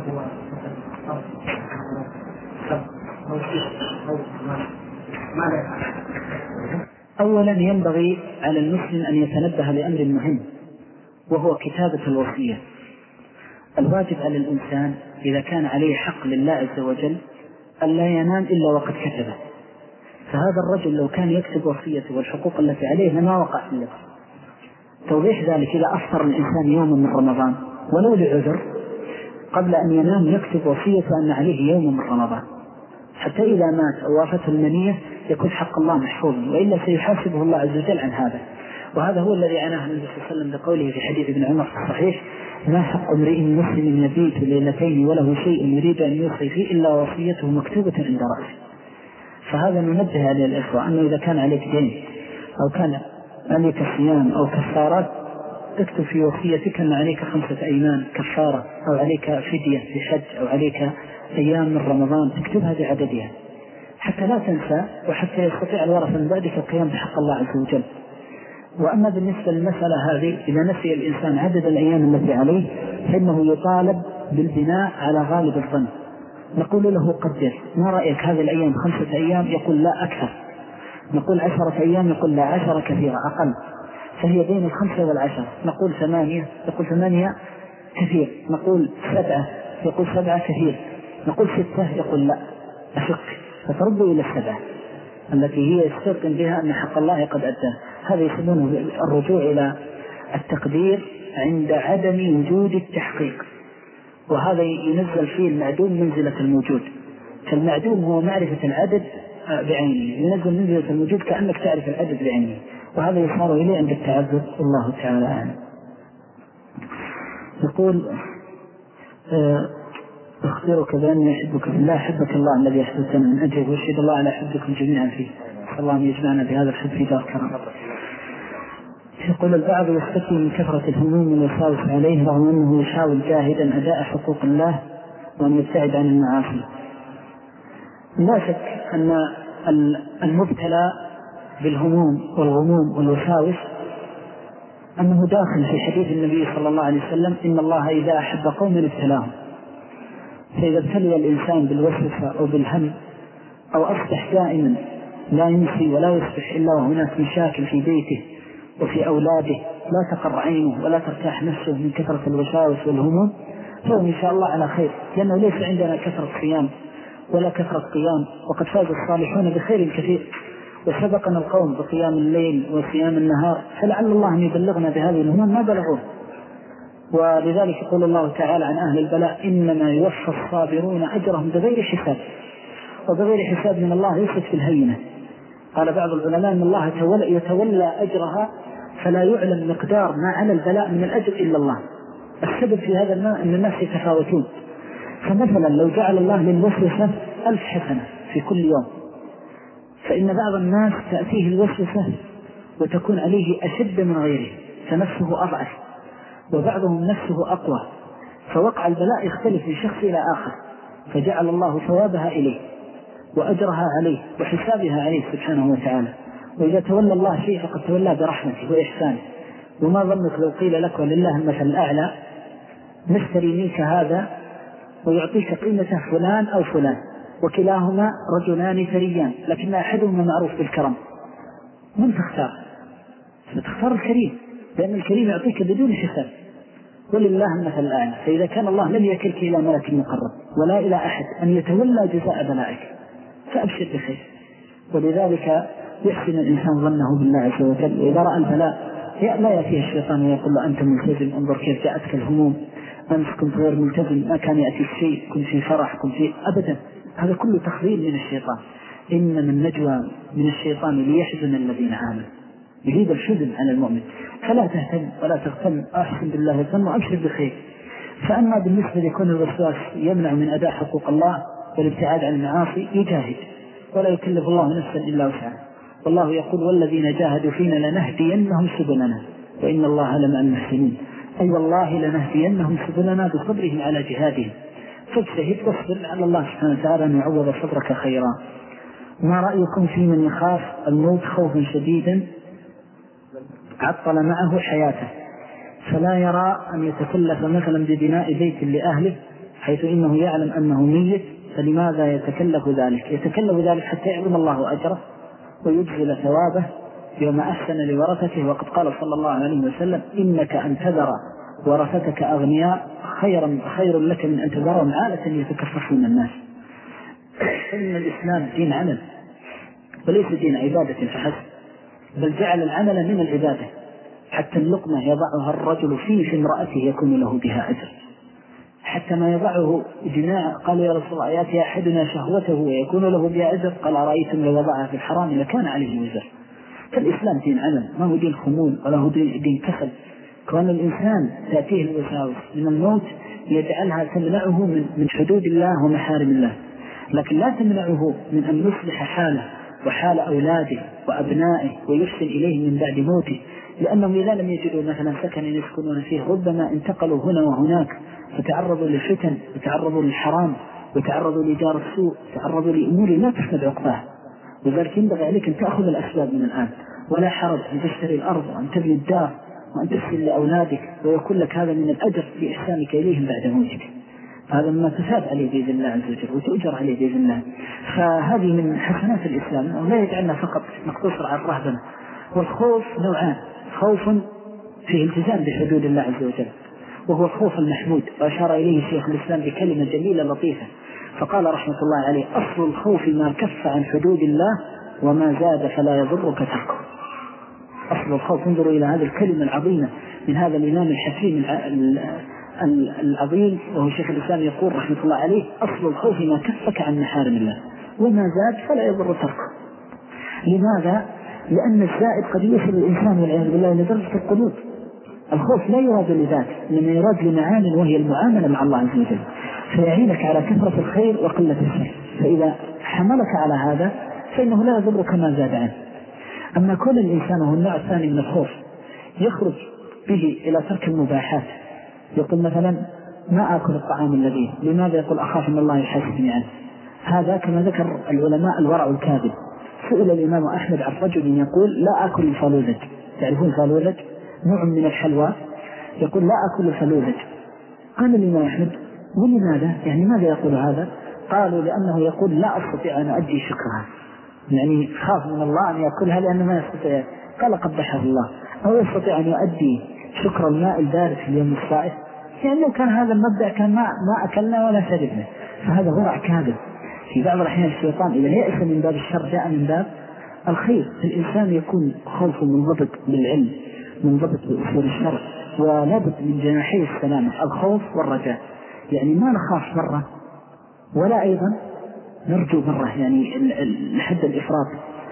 أولا ينبغي على المسلم أن يتنبه لأمر مهم وهو كتابة الوصية. الواجب على الإنسان إذا كان عليه حق لله عز وجل ألا ينام إلا وقد كتبه. فهذا الرجل لو كان يكتب وصيته والحقوق التي عليه لما وقع في اللبس. توضيح ذلك إذا أفطر الإنسان يوما من رمضان ولو لعذر قبل أن ينام يكتب وصيته أن عليه يوم من رمضان، حتى إذا مات أو وافته المنية يكون حق الله محفوظا، وإلا سيحاسبه الله عز وجل عن هذا. وهذا هو الذي عناه النبي صلى الله عليه وسلم بقوله في حديث ابن عمر في الصحيح ما حق امرئ مسلم يبيت ليلتين وله شيء يريد أن يوصي فيه إلا وصيته مكتوبة عند رأسه. فهذا ننبه عليه الإخوة أنه إذا كان عليك دين أو كان عليك صيام أو كفارات تكتب في وصيتك أن عليك 5 أيمان كفارة أو عليك فدية في حج أو عليك أيام من رمضان تكتبها بعددها حتى لا تنسى، وحتى يستطيع الورثة من بعدك القيام بحق الله عز وجل. وأما بالنسبة للمسألة هذه إذا نسي الإنسان عدد الأيام التي عليه فإنه يطالب بالبناء على غالب الظن. نقول له قدر، ما رأيك هذه الأيام 5 أيام؟ يقول لا أكثر. نقول 10 أيام، يقول لا 10 كثيرة أقل، فهي بين 5 و10. نقول 8، يقول 8 كثير. نقول 7، يقول 7 كثير. نقول 6، يقول لا أشك، فتردوا إلى 7 التي هي يستيقن بها أن حق الله قد أداه. هذا يسمونه الرجوع إلى التقدير عند عدم وجود التحقيق، وهذا ينزل فيه المعدوم منزلة الموجود. فالمعدوم هو معرفة العدد بعينه، ينزل منزلة الموجود كأنك تعرف العدد بعينه، وهذا يصار إليه عند التعذر. الله تعالى أعلم. يقول أخبرك بأني أحبك في الله، أحبك الله الذي أحببتنا من أجله، وأشهد الله على حبكم جميعا فيه. الله يجمعنا بهذا الحب في دار كرم. يقول البعض يستكي من كثرة الهموم والوساوس عليه رغم أنه يحاول جاهدا أداء حقوق الله وأن يبتعد عن المعاصي. لا شك أن المبتلى بالهموم والغموم والوساوس أنه داخل في حديث النبي صلى الله عليه وسلم: إن الله إذا أحب قوم ابتلاهم. فإذا ابتلي الإنسان بالوسوسة أو بالهم أو أصبح دائما لا يمسي ولا يصبح إلا وهناك مشاكل في بيته وفي أولاده، لا تقر عينه ولا ترتاح نفسه من كثرة الوساوس والهموم، فهو إن شاء الله على خير، لأنه ليس عندنا كثرة صيام ولا كثرة قيام، وقد فاز الصالحون بخير كثير وسبقنا القوم بقيام الليل وصيام النهار، فلعل الله أن يبلغنا بهذه الهموم ما بلغوه. ولذلك يقول الله تعالى عن أهل البلاء: إنما يوفى الصابرون أجرهم بغير حساب. وبغير حساب من الله ليست في الهينة. قال بعض العلماء أن الله يتولى أجرها فلا يعلم مقدار ما على البلاء من الأجر إلا الله. السبب في هذا أن الناس يتفاوتون، فمثلا لو جعل الله للوسوسة 1000 حسنة في كل يوم، فإن بعض الناس تأتيه الوسوسة وتكون عليه أشد من غيره فنفسه أضعف، وبعضهم نفسه أقوى، فوقع البلاء يختلف من شخص إلى آخر، فجعل الله ثوابها إليه وأجرها عليه وحسابها عليه سبحانه وتعالى. وإذا تولى الله شيء فقد تولى برحمته وإحسانه. وما ظنك لو قيل لك ولله المثل الأعلى نشتري منك هذا ويعطيك قيمته فلان أو فلان، وكلاهما رجلان ثريان، لكن أحدهما معروف بالكرم، من تختار؟ فتختار الكريم، لأن الكريم يعطيك بدون حساب. ولله المثل الأعلى. فإذا كان الله لم يكلك إلى ملك مقرب ولا إلى أحد أن يتولى جزاء بلائك فأبشر بخير. ولذلك يحسن الإنسان ظنه بالله عز وجل. وإذا رأى البلاء لا يأتيه الشيطان ويقول له: أنت ملتزم، انظر كيف جاءتك الهموم، أمس كنت غير ملتزم، ما كان يأتي الشيء، كنت في فرح، كنت في أبدا. هذا كله تخذيل من الشيطان. إنما النجوى من الشيطان ليحزن الذين آمنوا، يريد الحزن على المؤمن. فلا تهتم ولا تغتم، أحسن بالله الظن وأبشر بخير. فأما بالنسبة لكون الوسواس يمنع من أداء حقوق الله والابتعاد عن المعاصي، يجاهد ولا يكلف الله نفسا إلا وسعها. والله يقول: والذين جاهدوا فينا لنهدينهم سبلنا وإن الله لمع المحسنين. أي والله لنهدينهم سبلنا بصبرهم على جهادهم، فاجتهد واصبر على الله سبحانه وتعالى أن يعوض صبرك خيرا. ما رأيكم في من يخاف الموت خوفا شديدا عطل معه حياته فلا يرى أن يتكلف مثلا ببناء بيت لأهله حيث إنه يعلم أنه ميت، فلماذا يتكلف ذلك؟ يتكلف ذلك حتى يعلم الله أجره ويجزل ثوابه يوم أحسن لورثته. وقد قال صلى الله عليه وسلم: إنك أن تذر ورثتك أغنياء خير لك من أن تذرهم عالة يتكففون الناس. فإن الإسلام دين عمل وليس دين عبادة فحسب، بل جعل العمل من العبادة. حتى اللقمة يضعها الرجل في امرأته يكون له بها أجر، حتى ما يضعه جماع. قال: يا رسول الله يأتي أحدنا شهوته ويكون له بها أجر؟ قال: أرأيتم لو وضعها في الحرام لكان عليه وزر. فالإسلام دين عمل، ما هو دين خمول ولا هو دين كسل. كون الإنسان تأتيه الوساوس من الموت يجعلها تمنعه من حدود الله ومحارم الله، لكن لا تمنعه من أن يصلح حاله وحال أولاده وأبنائه ويحسن إليه من بعد موته. لأنهم إذا لم يجدوا مثلا سكنا يسكنون فيه ربما انتقلوا هنا وهناك فتعرضوا للفتن وتعرضوا للحرام وتعرضوا لجار السوء، تعرضوا لأمور لا تسند عقباها. وذلك ينبغي عليك أن تأخذ الأسباب من الآن. ولا حرج أن تشتري الأرض وأن تبني الدار وأن تسكن لأولادك ويكون لك هذا من الأجر في إحسانك إليهم بعد موتك. هذا مما تثاب عليه بإذن الله عز وجل وتؤجر عليه بإذن الله. فهذه من حسنات الإسلام، ولا يجعلنا فقط نقتصر على الرهبنة. والخوف نوعان: خوف فيه التزام بحدود الله عز وجل، وهو الخوف المحمود، وأشار إليه شيخ الإسلام بكلمة جميلة لطيفة فقال رحمة الله عليه: أصل الخوف ما كف عن حدود الله وما زاد فلا يضرك تركه. أصل الخوف، انظروا إلى هذه الكلمة العظيمة من هذا الإمام الحكيم العظيم، وهو شيخ الإسلام يقول رحمة الله عليه: أصل الخوف ما كفك عن محارم الله وما زاد فلا يضر تركه. لماذا؟ لأن الزائد قد يوصل الإنسان والعياذ بالله لدرجة القنوط. الخوف لا يراد لذات، إنما يراد لمعان وهي المعاملة مع الله عز وجل، فيعينك على كثرة الخير وقلة الشر. فإذا حملك على هذا فإنه لا يضرك ما زاد عنه. أما كل الإنسان هو النوع الثاني من الخوف يخرج به إلى ترك المباحات. يقول مثلا: ما آكل الطعام الذي، لماذا؟ يقول: أخاف أن الله يحاسبني عنه. هذا كما ذكر العلماء الورع الكاذب. سئل الإمام أحمد عن رجل يقول: لا آكل الفلوذج. تعرفون الفلوذج؟ نوع من الحلوى. يقول: لا آكل الفلوذج. قال الإمام أحمد: ولماذا؟ يعني ماذا يقول هذا؟ قالوا: لأنه يقول: لا أستطيع أن أؤدي شكرها، يعني خاف من الله أن يأكلها لأنه ما يستطيع. قال: قبحه الله. أو يستطيع أن يؤدي شكر الماء البارد في اليوم الصائف؟ لأنه كان هذا المبدأ كان ما أكلنا ولا شربنا. فهذا ورع كاذب. في بعض الأحيان الشيطان إذا يأس من باب الشر جاء من باب الخير. الإنسان يكون خوفه منضبط بالعلم، منضبط بأصول الشرع، ولابد من جناحي السلامة: الخوف والرجاء. يعني ما نخاف مرة ولا أيضا نرجو مرة، يعني لحد الإفراط.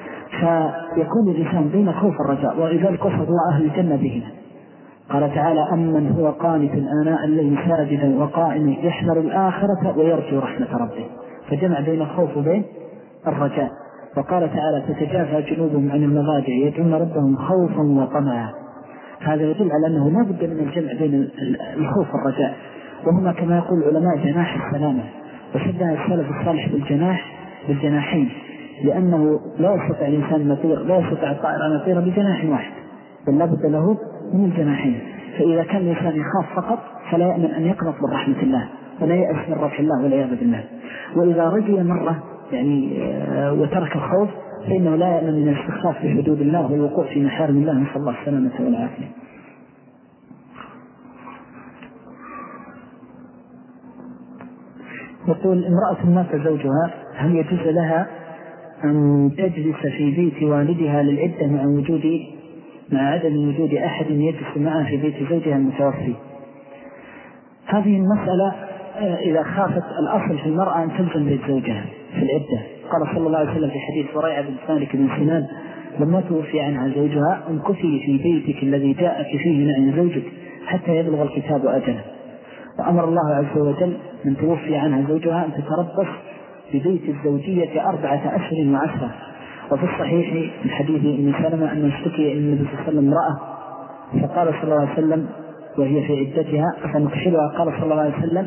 فيكون الإنسان بين خوف والرجاء، ولذلك وصف الله أهل الجنة بهما. قال تعالى: أمن هو قانت آناء الليل ساجدا وقائما يحذر الآخرة ويرجو رحمة ربه. فجمع بين الخوف وبين الرجاء. وقال تعالى: تتجافى جنوبهم عن المضاجع يدعون ربهم خوفا وطمعا. هذا يدل على أنه لا بد من الجمع بين الخوف والرجاء، وهما كما يقول العلماء جناح السلامة. وشبه السلف الصالح بالجناحين، لأنه لا يستطيع الإنسان يطير، لا يستطيع الطائر أن يطير بجناح واحد، بل لا بد له من الجناحين. فإذا كان الإنسان يخاف فقط فلا يأمن أن يقنط من رحمة الله ولا يأس من روح الله والعياذ بالله. وإذا رجي مرة يعني وترك الخوف فإنه لا يأمن من الاستخفاف بحدود الله والوقوع في محارم الله، نسأل الله السلامة والعافية. يقول: امرأة مات زوجها، هل يجوز لها أن تجلس في بيت والدها للعدة مع عدم وجود أحد يجلس معها في بيت زوجها المتوفي؟ هذه المسألة إذا خافت، الأصل في المرأة أن تلزم بيت زوجها في العدة. قال صلى الله عليه وسلم في حديث وريعة بن مالك بن سنان لما توفي عنها زوجها: امكثي في بيتك الذي جاءك فيه عن زوجك حتى يبلغ الكتاب أجله. وأمر الله عز وجل من توفي عنها زوجها أن تتربص ببيت الزوجية 4 أشهر و10. وفي الصحيح من حديث ابن سلمة أنه اشتكي النبي صلى الله عليه وسلم امرأة، فقال صلى الله عليه وسلم وهي في عدتها فنكحلها، قال صلى الله عليه وسلم: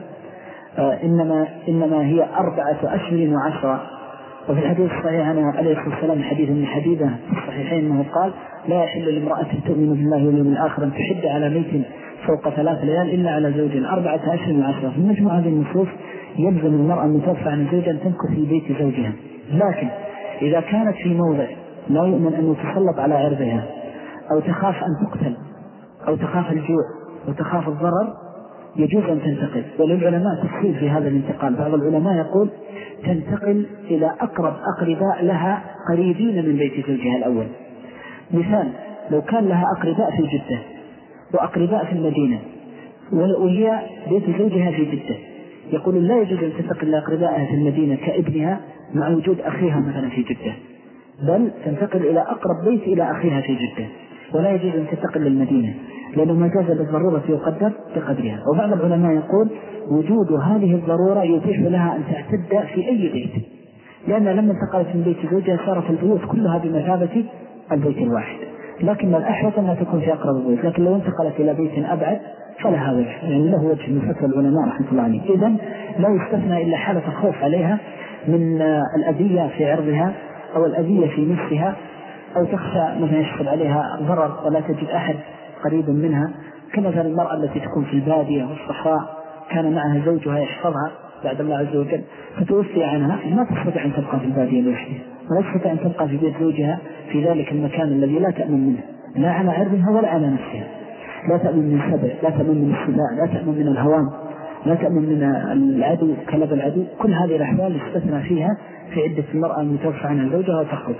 إنما هي 4 أشهر و10. وفي الحديث الصحيح أنه عليه الصلاة والسلام حديث من حديثه في الصحيحين أنه قال: لا يحل لامرأة تؤمن بالله واليوم الآخر أن تحد على ميت فوق 3 ليال إلا على زوج 4 أشهر و10. في مجموع هذه النصوص يلزم المرأة المتوفى عن زوجها أن تمكث في بيت زوجها. لكن إذا كانت في موضع لا يؤمن أن يتسلط على عرضها، أو تخاف أن تقتل، أو تخاف الجوع، أو تخاف الضرر، يجوز أن تنتقل. وللعلماء تفصيل في هذا الانتقال. بعض العلماء يقول تنتقل إلى أقرب أقرباء لها قريبين من بيت زوجها الأول. مثال: لو كان لها أقرباء في جدة وأقرباء في المدينة وهي بيت زوجها في جدة، يقول لا يجوز أن تنتقل لأقربائها في المدينة كابنها مع وجود أخيها مثلا في جدة، بل تنتقل إلى أقرب بيت إلى أخيها في جدة، ولا يجوز أن تنتقل للمدينة لأنه ما جاز بالضرورة يقدر بقدرها. وبعض العلماء يقول وجود هذه الضرورة يتيح لها أن تعتد في أي بيت، لأن لما انتقلت من بيت زوجها صارت البيوت كلها بمثابة البيت الواحد، لكن الأحوط أنها تكون في أقرب البيت. لكن لو انتقلت إلى بيت أبعد فلها وجه، يعني له وجه من فتوى العلماء رحمة الله عليه. إذن لا يستثنى إلا حالة الخوف عليها من الأذية في عرضها أو الأذية في نفسها أو تخشى مثلا يحصل عليها ضرر ولا تجد أحد قريب منها، كمثل المرأة التي تكون في البادية والصحراء كان معها زوجها يحفظها بعد الله عز وجل فتوفي عنها، ما تستطيع أن تبقى في البادية لوحدها، ولا تستطيع أن تبقى في بيت زوجها في ذلك المكان الذي لا تأمن منه، لا على عرضها ولا على نفسها، لا تأمن من السبع، لا تأمن من السباع، لا تأمن من الهوام، لا تأمن من العدو كلب العدو. كل هذه الأحوال استثنى فيها في عدة المرأة المتوفى عنها زوجها وتخرج.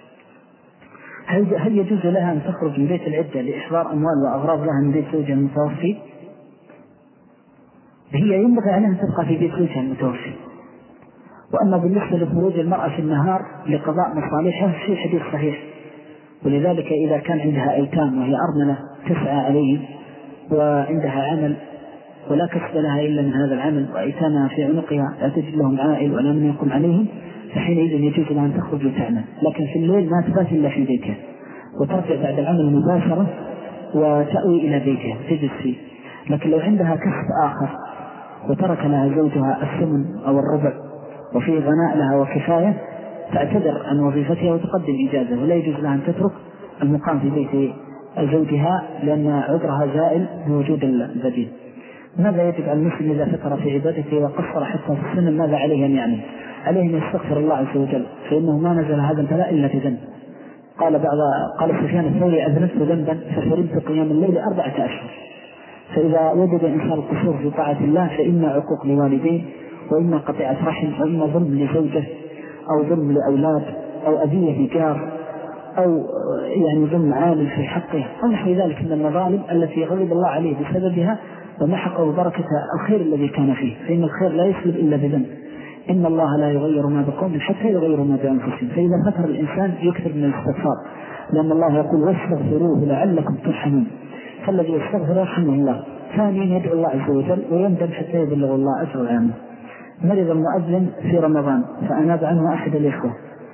هل يجوز لها أن تخرج من بيت العدة لإحضار أموال وأغراض لها من بيت زوجها المتوفي؟ هي ينبغي عليها أن تبقى في بيت زوجها المتوفي. وأما بالنسبة لخروج المرأة في النهار لقضاء مصالحها في حديث صحيح، ولذلك إذا كان عندها أيتام وهي أرملة تسعى عليهم وعندها عمل ولا كسب لها إلا من هذا العمل وأيتامها في عنقها لا تجد لهم عائل ولا من يقوم عليهم، فحينئذ يجوز لها أن تخرج وتعمل، لكن في الليل ما تبات إلا في بيتها وترجع بعد العمل مباشرة وتأوي إلى بيتها تجلس فيه. لكن لو عندها كسب آخر وترك لها زوجها الثمن أو الربع وفيه غناء لها وكفاية تعتذر عن وظيفتها وتقدم إجازة، ولا يجوز لها أن تترك المقام في بيت زوجها لأن عذرها زائل بوجود البديل. ماذا يجب على المسلم إذا فتر في عبادته وقصر حتى في السنة؟ ماذا عليه أن يعمل؟ عليه أن يستغفر الله عز وجل، فإنه ما نزل هذا البلاء إلا في ذنب. قال سفيان الثوري: أذنبت ذنبا فحرمت قيام الليل 4 أشهر. فإذا وجد إنسان القصور في طاعة الله فإما عقوق لوالدين، وإما قطيعة رحم، وإما ظلم لزوجه، أو ظلم لأولاد، أو أذية بجار، أو يعني ظلم عالم في حقه، أو نحو ذلك من المظالم التي غضب الله عليه بسببها ومحقه بركة الخير الذي كان فيه، فإن الخير لا يسلب إلا بذنب. إن الله لا يغير ما بقوم حتى يغيروا ما بأنفسهم. فإذا فتر الإنسان يكثر من الاستغفار، لأن الله يقول: واستغفروه لعلكم ترحمون. فالذي يستغفر يرحمه الله. ثانيا يدعو الله عز وجل ويندم حتى يبلغ الله أجر العامة. مرض المؤذن في رمضان فأناب عنه أحد الإخوة،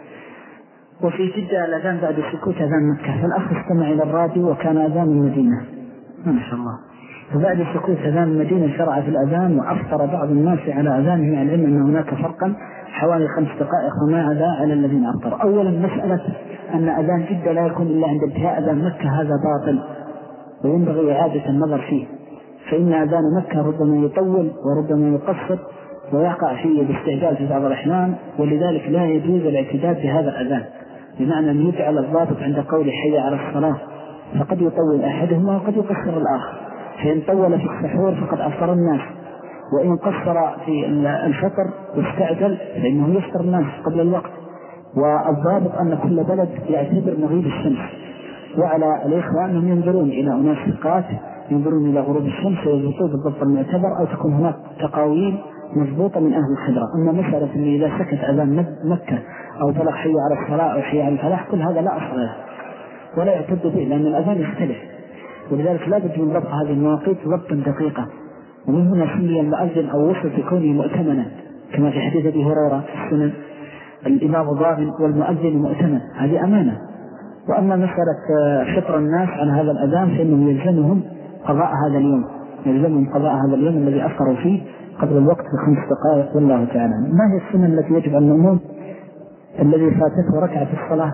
وفي جدة الأذان بعد سكوت أذان مكة، فالأخ استمع إلى الراديو وكان أذان المدينة ما شاء الله، فبعد سكوت أذان المدينة شرع في الأذان وأفطر بعض الناس على أذانه، مع العلم أن هناك فرقا حوالي 5 دقائق وما عدا على الذين أفطروا. أولا مسألة أن أذان جدة لا يكون إلا عند انتهاء أذان مكة هذا باطل، وينبغي إعادة النظر فيه، فإن أذان مكة ربما يطول وربما يقصر ويقع فيه باستعجال في بعض الأحيان، ولذلك لا يجوز الاعتداد بهذا الأذان، بمعنى أن يجعل الضابط عند قول حي على الصلاة فقد يطول أحدهما وقد يقصر الآخر، فإن طول في السحور فقد أفطر الناس، وإن قصر في الفطر واستعجل فإنه يفطر الناس قبل الوقت. والضابط أن كل بلد يعتبر مغيب الشمس، وعلى الإخوة أنهم ينظرون إلى أناس ثقات ينظرون إلى غروب الشمس ويضبطون بالضبط المعتبر، أو تكون هناك تقاويم مضبوطة من أهل الخبرة. أما مسألة أن إذا سكت أذان مكة أو طلق حي على الصلاة أو حي على الفلاح كل هذا لا أصل له ولا يعتد به، لأن الأذان يختلف، ولذلك لا بد من ضبط هذه المواقيت ضبطا دقيقا. ومن هنا سمي المؤذن أو وصف بكونه مؤتمنا، كما في حديث أبي هريرة في السنن: الإمام ضامن والمؤذن مؤتمن، هذه أمانة. وأما مسألة فطر الناس عن هذا الأذان فإنه يلزمهم قضاء هذا اليوم، يلزمهم قضاء هذا اليوم الذي أفطروا فيه قبل الوقت ب5 دقائق. والله تعالى. ما هي السنن التي يجب أن نؤمن الذي فاتته ركعة في الصلاة؟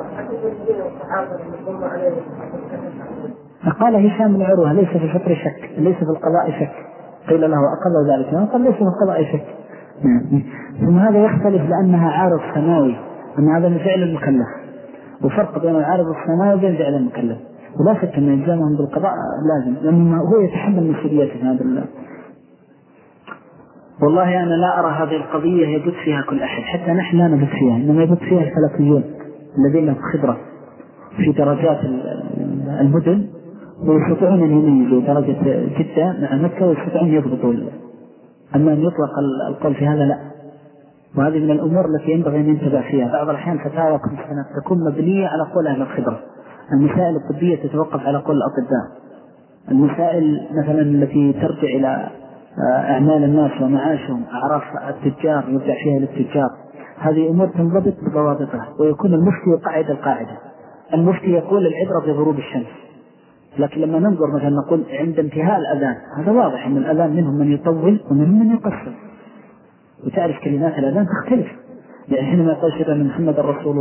قال هشام بن عروة: ليس في الفطر شك، ليس في القضاء شك. قيل له: أقضى ذلك؟ قال: ليس في القضاء شك. ثم هذا يختلف لأنها عارض سماوي، أن هذا من فعل المكلف، وفرق بين العارض السماوي وبين فعل المكلف، ولا شك أن إلزامهم بالقضاء لازم، لأنه هو يتحمل مسؤوليته هذا الله. والله أنا لا أرى هذه القضية يبت فيها كل أحد، حتى نحن لا نبت فيها، إنما يبت فيها الفلكيون الذين لهم خبرة في درجات المدن ويستطيعون أن يميزوا درجة جدة مع مكة ويستطيعون يضبطوا. أما أن يطلق القول في هذا لا. وهذه من الأمور التي ينبغي أن ينتبه فيها. بعض الأحيان فتاوى تكون مبنية على قول أهل الخبرة. المسائل الطبية تتوقف على قول الأطباء. المسائل مثلا التي ترجع إلى أعمال الناس ومعاشهم، أعراف التجار يرجع فيها للتجار، هذه أمور تنضبط بضوابطها، ويكون المفتي قاعدة القاعدة. المفتي يقول العبرة بغروب الشمس، لكن لما ننظر مثلا نقول عند انتهاء الأذان، هذا واضح أن الأذان منهم من يطول ومنهم من يقصر، وتعرف كلمات الأذان تختلف. يعني حينما يقول أشهد أن محمد رسول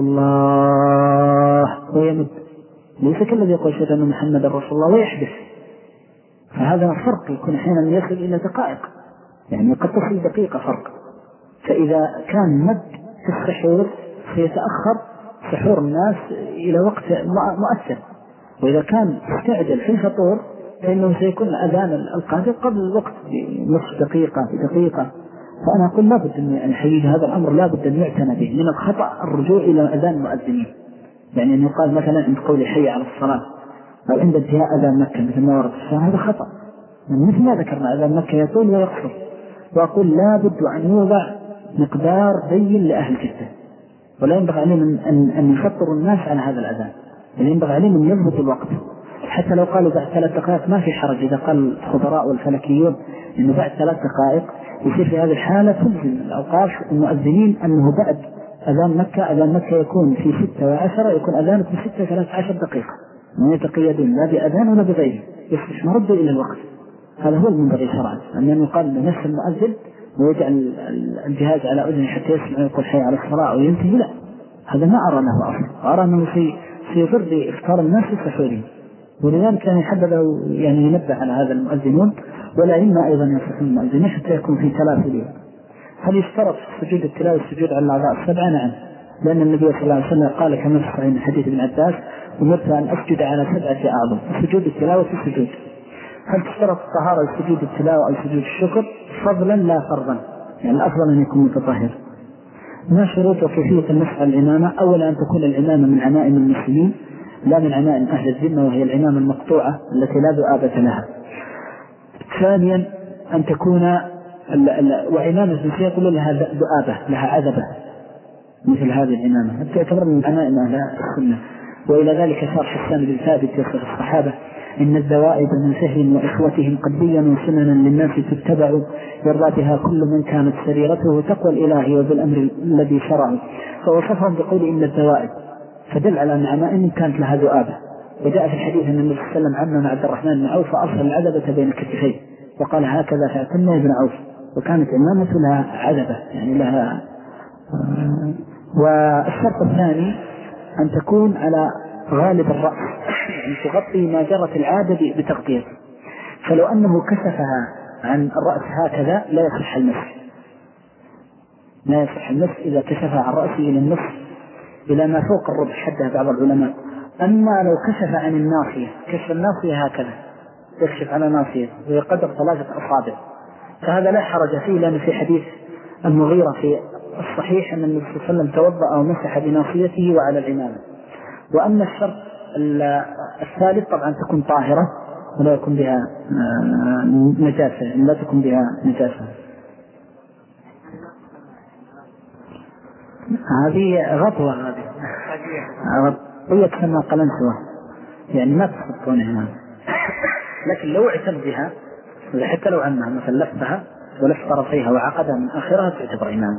الله ويمد، ليس كالذي يقول أشهد أن محمد رسول الله ويحدث. فهذا فرق يكون أحيانا يصل إلى دقائق، يعني قد تصل دقيقة فرق. فإذا كان مد في السحور سيتأخر سحور الناس إلى وقت مؤثر، وإذا كان استعجل في الفطور فإنه سيكون الأذان القادم قبل الوقت بنصف دقيقة بدقيقة. فأنا أقول لابد أن حقيقة هذا الأمر لابد أن يعتنى به. من الخطأ الرجوع إلى أذان المؤذنين، يعني أن يقال مثلا عند قول حي على الصلاة أو عند انتهاء أذان مكة مثل ما ورد في هذا خطأ. مثل ما ذكرنا أذان مكة يطول ويقصر، وأقول لابد أن يوضع مقدار بين لأهل جدة، ولا ينبغي عليهم أن يفطروا الناس على هذا الأذان، بل ينبغي عليهم أن يضبط الوقت. حتى لو قالوا بعد 3 دقائق ما في حرج، إذا قال الخبراء والفلكيون إنه بعد 3 دقائق يصير في هذه الحالة تلزم الأوقاف المؤذنين أنه بعد أذان مكة يكون في 6 و10 يكون أذانك في 6 13 دقيقة، ما يتقيدون لا بأذان ولا بغيره، يصبح مرد إلى الوقت. هذا هو المنبغي شرعا، أن يقال لنفس المؤذن ويجعل الجهاز على أذنه حتى يسمع ويقول حي على الصلاة أو ينتهي، لا، هذا ما أرى له أصل، أرى أنه سيضر بإفطار الناس السحورين. ولذلك كان يحدد يعني ينبه على هذا المؤذنون، ولا إما أيضا ينصحون المؤذنين حتى يكون في تلافي. هل يشترط في سجود التلاوة السجود على الأعضاء 7؟ نعم، لأن النبي صلى الله عليه وسلم قال كما في صحيح حديث ابن عباس أمرت أن أسجد على 7 أعظم، سجود التلاوة السجود. هل تشترط الطهارة لسجود التلاوة أو سجود الشكر؟ فضلا لا فرضا، يعني الأفضل أن يكون متطهر. ما شروط وكيفية المسح على العمامة؟ أولا أن تكون العمامة من عمائم المسلمين لا من عمائم أهل الذمة، وهي العمامة المقطوعة التي لا ذؤابة لها. ثانيا أن تكون وعمامة المسلمين يقولون لها ذؤابة، لها عذبة مثل هذه العمامة، حتى يعتبر من عمائم أهل السنة. وإلى ذلك شرح حسان بن ثابت يصف الصحابة إن الذوائب من سهل وإخوتهم قد بينوا سننا للناس تتبع يرضى بها كل من كانت سريرته تقوى الإله وبالأمر الذي شرعه. فوصفهم بقول إن الذوائب، فدل على أن عمائم كانت لها ذؤابة. وجاء في الحديث أن النبي صلى الله عليه وسلم عمم عبد الرحمن بن عوف فأرسل العذبة بين كتفيه وقال هكذا فأتمنى ابن عوف، وكانت عمامة لها عذبة يعني لها. والشرط الثاني أن تكون على غالب الرأس، يعني تغطي ما جرت العادة بتغطيته، فلو أنه كشفها عن الرأس هكذا لا يصح المسح، لا يصح المسح إذا كشفها عن رأسه إلى النصف إلى ما فوق الربع حدها بعض العلماء. أما لو كشف عن الناصية، كشف الناصية هكذا يكشف على ناصية ويقدر 3 أصابع، فهذا لا حرج فيه، لأن في حديث المغيرة في الصحيح أن النبي صلى الله عليه وسلم توضأ ومسح بناصيته وعلى العمامة. وأما الشرط الثالث طبعا تكون طاهرة ولا يكون بها نجاسة، لا تكون بها نجاسة. هذه غطوة، هي كما قلنسوة يعني ما تخطونها، لكن لو اعتم بها حتى لو عنها مثل لفتها ولف طرفيها وعقدها من آخرها تعتبر إمامة.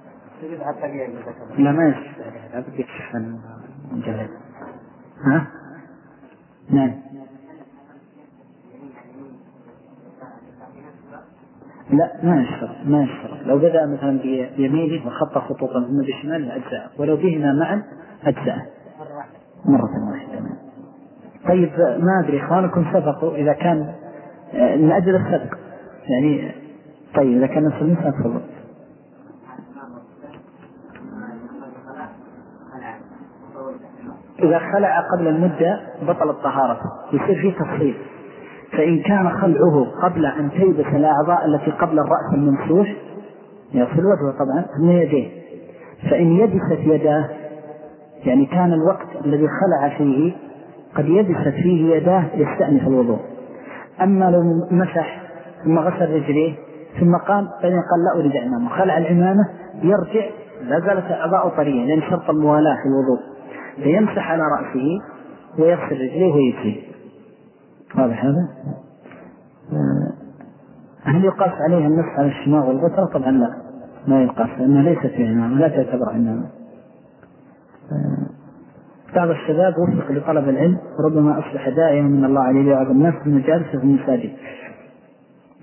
لا ما يستطيع، لا بد يكشف عن الجلد. ها؟ نعم. لا ما يشترط لو بدأ مثلا بيمينه وخط خطوطا ثم بشماله أجزاء، ولو بهما معا أجزاء مرة واحدة. طيب ما أدري إخوانكم سبقوا إذا كان من أجل السبق يعني، طيب إذا كان نفس المسألة تفضل. إذا خلع قبل المدة بطل الطهارة، يصير فيه تفصيل. فإن كان خلعه قبل أن تلبس الأعضاء التي قبل الرأس الممسوح يغسل وجهه طبعا ثم يديه، فإن يبست يداه يعني كان الوقت الذي خلع فيه قد يبست فيه يداه يستأنف الوضوء. أما لو مسح ثم غسل رجليه ثم قام بعدين قال لا أريد عمامة، خلع العمامة يرجع لا زالت أعضاء طرية لأن شرط الموالاة في الوضوء، فيمسح على رأسه ويغسل رجليه ويجزي. واضح هذا؟ هل يقاس عليها المسح على الشماغ والغترة؟ طبعا لا، ما يقاس لأنها ليست في عمامة، لا تعتبر عمامة. بعض الشباب وفق لطلب العلم ربما أصبح داعيا من الله عليه وعلى الناس من جالسة في المساجد،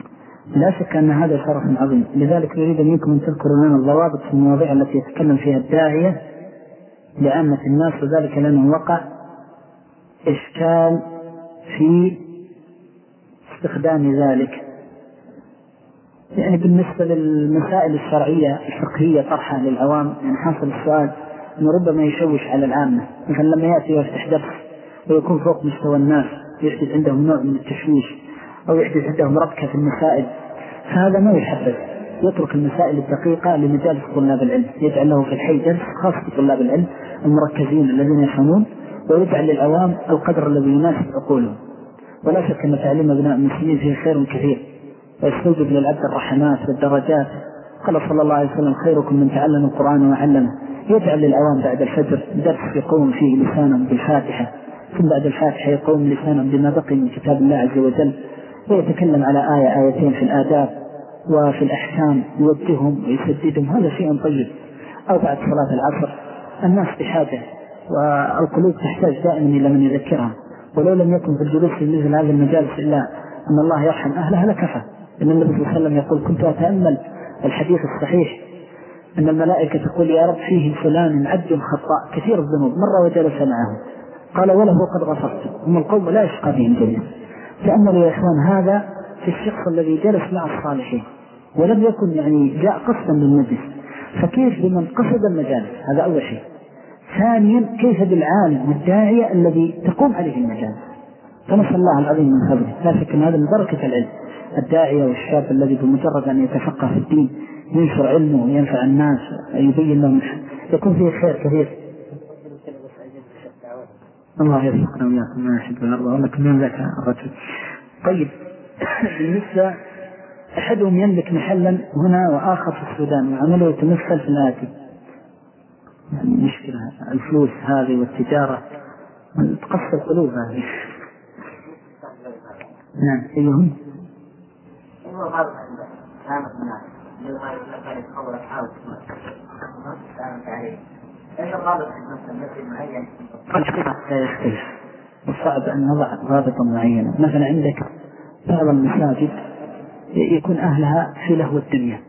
لا شك أن هذا شرف عظيم. لذلك نريد منكم أن تذكروا لنا الضوابط في المواضيع التي يتكلم فيها الداعية لعامة الناس، وذلك لأنه وقع إشكال في استخدام ذلك. يعني بالنسبة للمسائل الشرعية الفقهية طرحها للعوام، يعني حاصل السؤال أنه ربما يشوش على العامة، مثلا لما يأتي ويفتح درس ويكون فوق مستوى الناس يحدث عندهم نوع من التشويش أو يحدث عندهم ربكة في المسائل، فهذا ما يحدث، يترك المسائل الدقيقة لمجالس طلاب العلم، يجعل له في الحي درس خاص بطلاب العلم المركزين الذين يفهمون، ويجعل للعوام القدر الذي يناسب عقولهم. ولا شك أن تعليم أبناء المسلمين فيه خير كثير، ويستوجب للعبد الرحمات والدرجات. قال صلى الله عليه وسلم: خيركم من تعلم القرآن وعلمه. يجعل للعوام بعد الفجر درس يقوم فيه لسانهم بالفاتحة، ثم بعد الفاتحة يقوم لسانهم بما بقي من كتاب الله عز وجل، ويتكلم على آيتين في الآداب وفي الأحكام، يوجههم ويسددهم، هذا شيء طيب. أو بعد صلاة العصر الناس بحاجة والقلوب تحتاج دائما إلى من يذكرها، ولو لم يكن في الجلوس في مثل هذه المجالس إلا أن الله يرحم أهلها لكفى. إن النبي صلى الله عليه وسلم يقول: كنت أتأمل الحديث الصحيح أن الملائكة تقول: يا رب فيه فلان عبد خطاء كثير الذنوب مر وجلس معه، قال: وله قد غفرت. هم القوم لا يشقى بهم جميعا. تأملوا يا إخوان هذا في الشخص الذي جلس مع الصالحين ولم يكن يعني جاء قصدا للمجلس، فكيف بمن قصد المجالس؟ هذا أول شيء. ثانيا كيف بالعالم والداعية الذي تقوم عليه المجالس؟ فنسأل الله العظيم من فضله. لا شك أن هذا من بركة العلم. الداعية والشاب الذي بمجرد أن يتفقه في الدين ينشر علمه وينفع الناس يبين لهم يكون فيه خير كثير. الله يرزقنا وياكم ما يحب الأرض ولكم من ذاك الرجل. طيب، بالنسبة أحدهم يملك محلا هنا وآخر في السودان وعمله يتمثل في الآتي، يعني مشكلة الفلوس هذه والتجارة تقص القلوب هذه. نعم. أيهم القطع لا يختلف، وصعب أن نضع ضابطا معينا. مثلا عندك بعض المساجد يكون أهلها في لهو الدنيا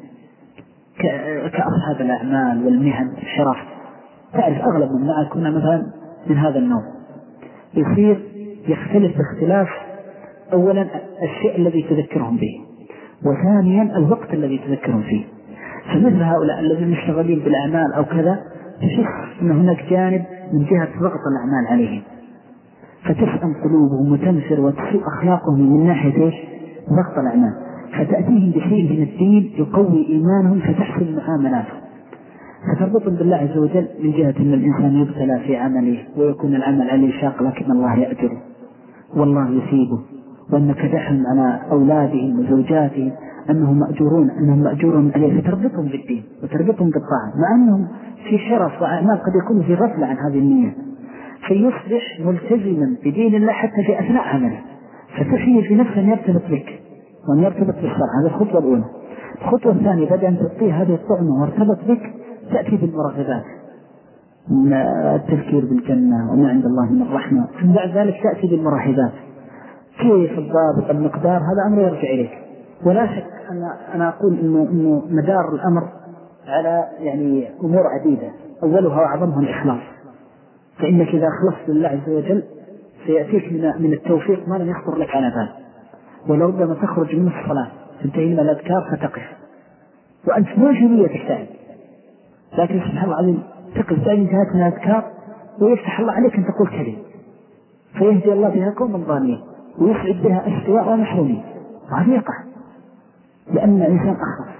كأصحاب الأعمال والمهن الحرف، تعرف أغلب من معك كنا مثلا من هذا النوع، يصير يختلف باختلاف أولا الشيء الذي تذكرهم به، وثانيا الوقت الذي تذكرهم فيه. فمثل هؤلاء الذين مشتغلين بالأعمال أو كذا تشك أن هناك جانب من جهة ضغط الأعمال عليهم، فتسأم قلوبهم وتنفر وتسوء أخلاقهم من ناحية ضغط الأعمال، فتأتيهم بشيء من الدين يقوي إيمانهم فتحسن معاملاتهم، فتربطهم بالله عز وجل من جهة أن الإنسان يبتلى في عمله ويكون العمل عليه شاق لكن الله يأجره والله يثيبه، وأنك دحم على أولادهم وزوجاتهم أنهم مأجورون عليه، فتربطهم بالدين وتربطهم بالطاعة مع أنهم في حرص وأعمال قد يكونوا في غفلة عن هذه النية، فيصبح ملتزما بدين الله حتى في أثناء عمله، فتحيي في نفسه أن يرتبط بك وأن يرتبط بالشرع. هذه الخطوة الأولى. الخطوة الثانية بعد أن تعطيه هذه الطعمة وارتبط بك تأتي بالمرغبات من التذكير بالجنة وما عند الله من الرحمة، ثم بعد ذلك تأتي بالمراحبات. كيف الضابط المقدار هذا أمر يرجع إليك. ولا شك أنا أقول إنه مدار الأمر على يعني أمور عديدة، أولها وأعظمها الإخلاص، فإنك إذا أخلصت لله عز وجل سيأتيك من التوفيق ما لم يخطر لك على بال، ولربما تخرج من الصلاة تنتهي من الأذكار فتقف وأنت ما في نية تحتاج، لكن سبحان الله العظيم تقف تأتي انتهت من الأذكار ويفتح الله عليك أن تقول كلمة فيهدي الله بها قوما ضالين ويسعد بها أشقياء ومحرومين، وهذا يقع لأن الإنسان أخلص.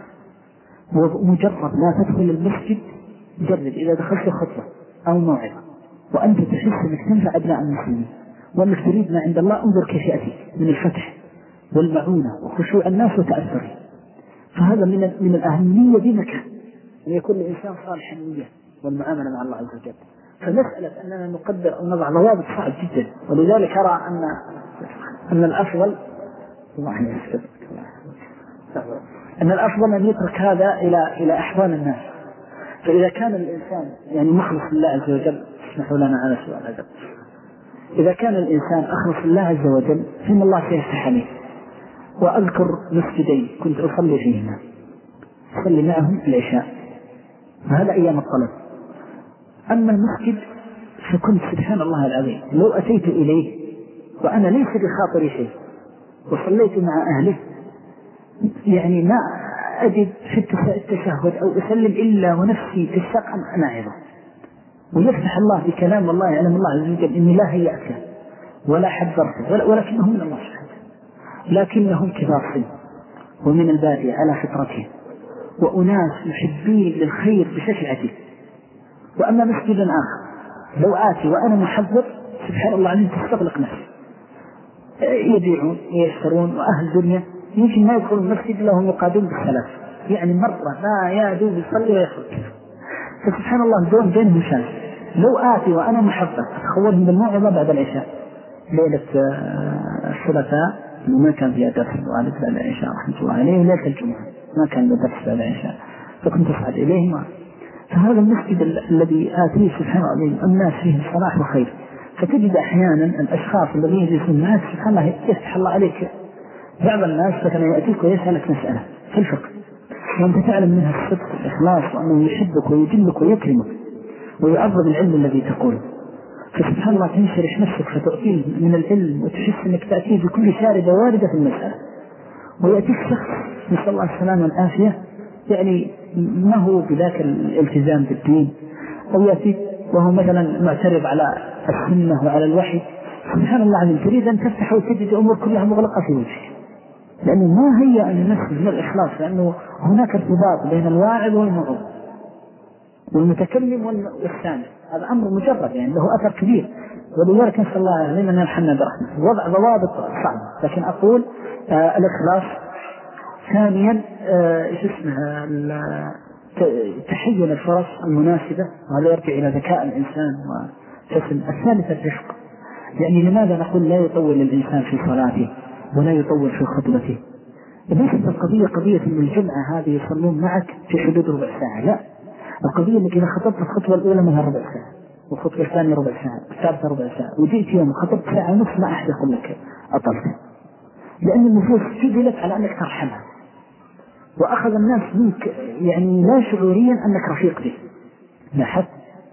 ومجرد لا تدخل المسجد، جرب إذا دخلت خطوة أو موعظة وأنت تحس أنك تنفع أبناء المسلمين وأنك تريد ما عند الله، انظر كيف يأتي من الفتح والمعونة وخشوع الناس وتأثره. فهذا من الأهمية بمكان أن يكون الإنسان صالح النية والمعاملة مع الله عز وجل. فمسألة أننا نقدر أو نضع ضوابط صعب جدا، ولذلك أرى أن الأفضل أن يترك هذا إلى أحوال الناس. فإذا كان الإنسان يعني مخلص لله عز وجل، اسمحوا لنا على سؤال هذا، إذا كان الإنسان أخلص لله عز وجل فإن الله سيفتح عليه، وأذكر مسجدين كنت أصلي فيهما، أصلي معهم العشاء، وهذا أيام الطلب. أما المسجد فكنت سبحان الله العظيم لو أتيت إليه وأنا ليس بخاطري شيء وصليت مع أهله يعني ما أجد في التشهد أو أسلم إلا ونفسي في السقم ناعظة، ويفتح الله بكلام الله، يعلم الله عز وجل إني لا هيأته ولا حذرته ولكنهم من الله سبحانه، لكنهم كبار سن ومن البادية على فطرتهم وأناس محبين للخير بشكل عجيب. وأما مسجد آخر لو آتي وأنا محذر سبحان الله عليهم تستغلق نفسي، يبيعون ويشترون وأهل دنيا يمكن ما يدخلون المسجد لهم يقادون بالثلاث، يعني مرة لا يدوب يصلي ويخرج. فسبحان الله دون بينهم شان. لو آتي وأنا محذر أتخولهم بالموعظة بعد العشاء ليلة الثلاثاء ما كان فيها درس الوالد بعد العشاء رحمة الله عليه، وليلة الجمعة ما كان له درس بعد العشاء، فكنت أصعد إليهم. فهذا المسجد الذي آتيه سبحان الله الناس فيه صلاح وخير، فتجد أحيانا الأشخاص الذين يجلسون معك سبحان الله يفتح الله عليك. بعض الناس مثلا يأتيك ويسألك مسألة في الفقه وأنت تعلم منها الصدق والإخلاص وأنه يحبك ويجلك ويكرمك ويعظم العلم الذي تقوله، فسبحان الله تنشرح نفسك فتعطيه من العلم وتحس أنك تأتيه بكل شاردة واردة في المسألة. ويأتيك شخص نسأل الله السلامة والعافية يعني ما هو بذاك الالتزام بالدين، أو يأتيك وهو مثلا معترض على السنة وعلى الوحي، سبحان الله عظيم تريد أن تفتح وتجد الأمور كلها مغلقة في وجهك، لأنه ما هي أن النفس من الإخلاص، لأنه هناك ارتباط بين الواعظ والموعظ والمتكلم والسامع، هذا أمر مجرد يعني له أثر كبير. ولذلك نسأل الله العظيم أن يرحمنا برحمته. وضع ضوابط صعبة، لكن أقول الإخلاص. ثانيا تحين الفرص المناسبة، وهذا يرجع إلى ذكاء الإنسان وحسن. الثالث الرفق، يعني لماذا نقول لا يطول الإنسان في صلاته ولا يطول في خطبته؟ ليست القضية قضية من الجمعة هذه يصلون معك في حدود ربع ساعة، لا، القضية أنك إذا خطبت الخطوة الأولى منها ربع ساعة والخطوة الثانية ربع ساعة الثالثة ربع ساعة وجئت يوم خطبت ساعة ونصف ما أحد يقول لك أطلت، لأن النفوس جبلت على أنك ترحمها، وأخذ الناس منك يعني لا شعوريا أنك رفيق به لاحظت.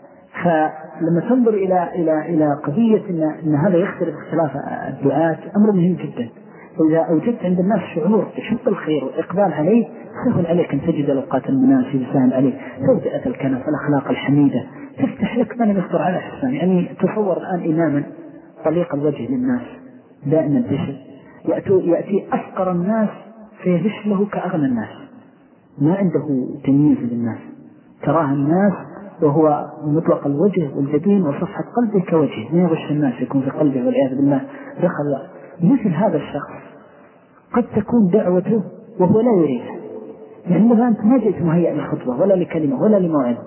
فلما تنظر إلى قضية إن هذا يختلف اختلاف الدعاة أمر مهم جدا. إذا أوجدت عند الناس شعور بحب الخير والإقبال عليه سهل عليك أن تجد الأوقات المناسبة، سهل عليك توجئة الكنف الأخلاق الحميدة تفتح لك من يصدر على حسان. يعني تصور الآن إماما طليق الوجه للناس دائما البشر، يأتي أفقر الناس فيهش له كأغنى الناس، ما عنده تمييز للناس، تراه الناس وهو مطلق الوجه والجبين وصفحة قلبه كوجه، ما يغش الناس يكون في قلبه والعياذ بالله دخل. مثل هذا الشخص قد تكون دعوته وهو لا يريدها، يعني مثلا أنت ما جئت مهيئ للخطبة ولا لكلمة ولا لموعظة،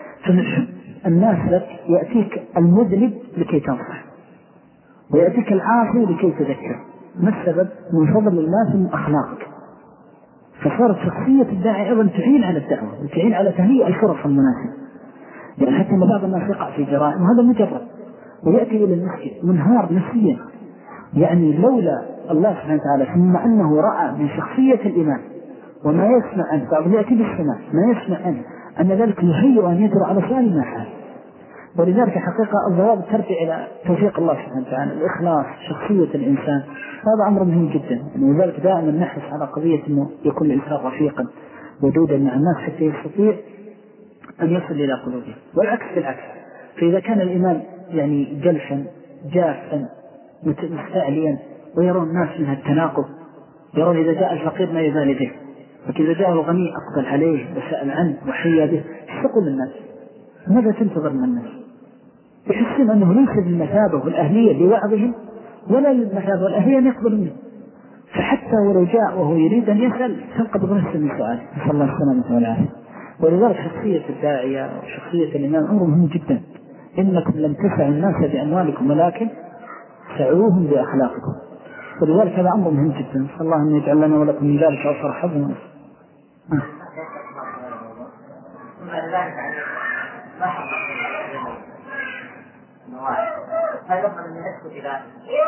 الناس لك يأتيك المذنب لكي تنصح ويأتيك العاصي لكي تذكر. ما السبب؟ من فضل الله من أخلاقك. فصارت شخصية الداعي أيضا تعين على الدعوة وتعين على تهيئ الفرص المناسبة. يعني حتى أن بعض الناس يقع في جرائم وهذا مجرد ويأتي إلى المسجد منهار نفسيا، يعني لولا الله سبحانه وتعالى ثم أنه رأى من شخصية الإمام وما يسمع عنه، بعض يأتي بالسماع ما يسمع عنه أن ذلك يهيئ أن يجرى على سؤال ما فعل. ولذلك حقيقة الضوابط ترجع إلى توفيق الله سبحانه وتعالى، الإخلاص، شخصية الإنسان، هذا أمر مهم جدا. ولذلك دائما نحرص على قضية أنه يكون الإنسان رفيقا ودودا مع الناس حتى يستطيع أن يصل إلى قلوبهم، والعكس بالعكس. فإذا كان الإمام يعني جلسا جافا مستعليا ويرون الناس منها التناقض، يرون إذا جاء الفقير ما يزال به، فإذا جاء الغني أقبل عليه وسأل عنه وحيا به، تقول الناس ماذا تنتظر من الناس؟ يحسون أنه ليس بالمثابة والأهلية لوعظهم ولا للمثابة والأهلية أن يقبل منه، فحتى ولو جاء وهو يريد أن يسأل تنقض نفسه من سؤاله، نسأل الله السلامة والعافية. ولذلك شخصية الداعية وشخصية الإمام أمر مهم جدا. إنكم لم تسعوا الناس بأموالكم ولكن سعوهم بأخلاقكم، ولذلك هذا أمر مهم جدا. نسأل الله أن يجعل لنا ولكم من ذلك أوفر حظنا. هل يفضل أن يسكت إلى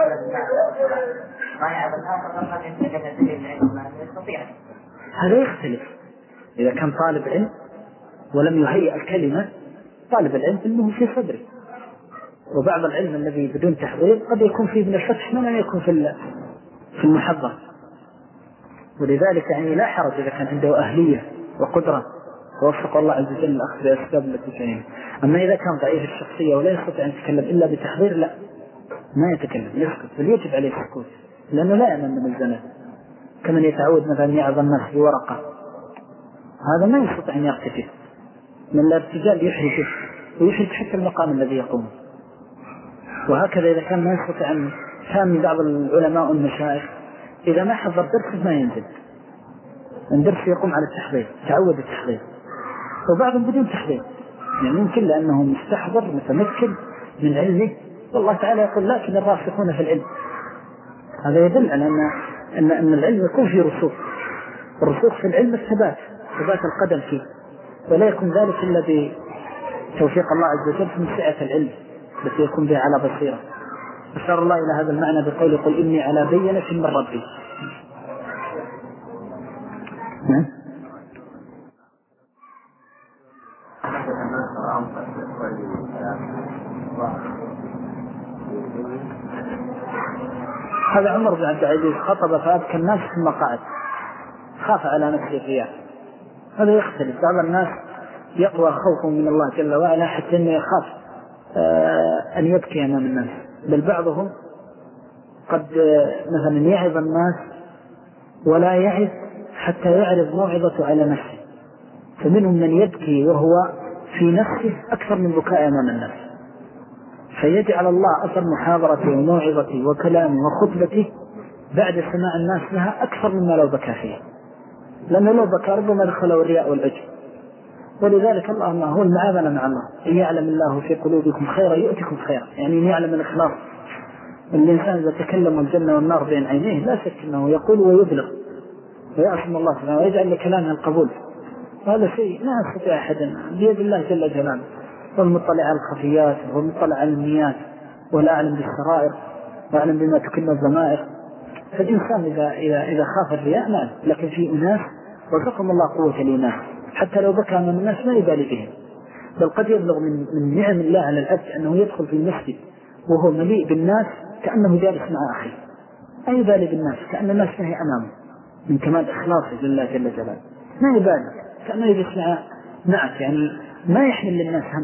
ما يعرف الآخر قد يستجد دليل العلم ما يستطيع؟ هذا يختلف. إذا كان طالب علم ولم يهيئ الكلمة، طالب العلم إنه في صدره، وبعض العلم الذي بدون تحضير قد يكون فيه من الفتح ما لم يكن في المحضر. ولذلك يعني لا حرج إذا كان عنده أهلية وقدرة ووفق الله عز وجل الأخذ بأسباب التي تعينه. أما إذا كان ضعيف الشخصية ولا يستطيع أن يتكلم إلا بتحضير، لا، ما يتكلم، يسكت، بل يجب عليه السكوت، لأنه لا يأمن من الزمن. كمن يتعود مثلا يعظ الناس بورقة، هذا ما يستطيع أن يرتفع، من الارتجال يحرجه ويحرج حتى المقام الذي يقوم. وهكذا إذا كان ما يستطيع أن كان بعض العلماء والمشايخ إذا ما حضر درس ما ينزل، الدرس يقوم على التحضير، تعود التحضير، وبعضهم بدون تحضير، يعني يمكن لأنه مستحضر متمكن من علمه، والله تعالى يقول لكن الراسخون في العلم. هذا يدل على أن العلم يكون فيه رسوخ، الرسوخ في العلم الثبات القدم فيه، ولا يكون ذلك إلا بتوفيق الله عز وجل من سعة العلم التي يكون بها على بصيرة. أشار الله إلى هذا المعنى بقول يقول إني على بينة من ربي. هذا عمر بن عبد العزيز خطب فأبكى الناس ثم قعد، خاف على نفسه الرياء. هذا يختلف، بعض الناس يقوى خوفه من الله جل وعلا حتى أنه يخاف أن يبكي أمام الناس، بل بعضهم قد مثلا يعظ الناس ولا يعظ حتى يعرض موعظته على نفسه، فمنهم من يبكي وهو في نفسه أكثر من بكاء أمام الناس، فيجعل الله أثر محاضرته وموعظته وكلامه وخطبته بعد سماع الناس لها أكثر مما لو بكى فيها، لأنه لو بكى ربما دخله الرياء والعجب. ولذلك الله هو المعاملة مع الله، إن يعلم الله في قلوبكم خيرا يؤتكم خيرا، يعني إن يعلم الإخلاص. الإنسان إذا تكلم الجنة والنار بين عينيه لا شك أنه يقول ويبلغ ويعصم الله سبحانه ويجعل لكلامه القبول. هذا شيء لا يستطيع أحد بيد الله جل جلاله، والمطلع على الخفيات والمطلع على النيات والأعلم بالسرائر وأعلم بما تكن الضمائر. فالإنسان إذا خاف الرياء نعم، لكن في أناس رزقهم الله قوة الإيمان حتى لو بكى من الناس ما يبالي بهم، بل قد يبلغ من نعم الله على العبد أنه يدخل في المسجد وهو مليء بالناس كأنه جالس مع أخيه، لا يبالي بالناس، كأن الناس ما هي أمامه، من كمال إخلاصه لله جل جلاله، ما يبالي، كأنه يجلس معك، يعني ما يحمل للناس هم.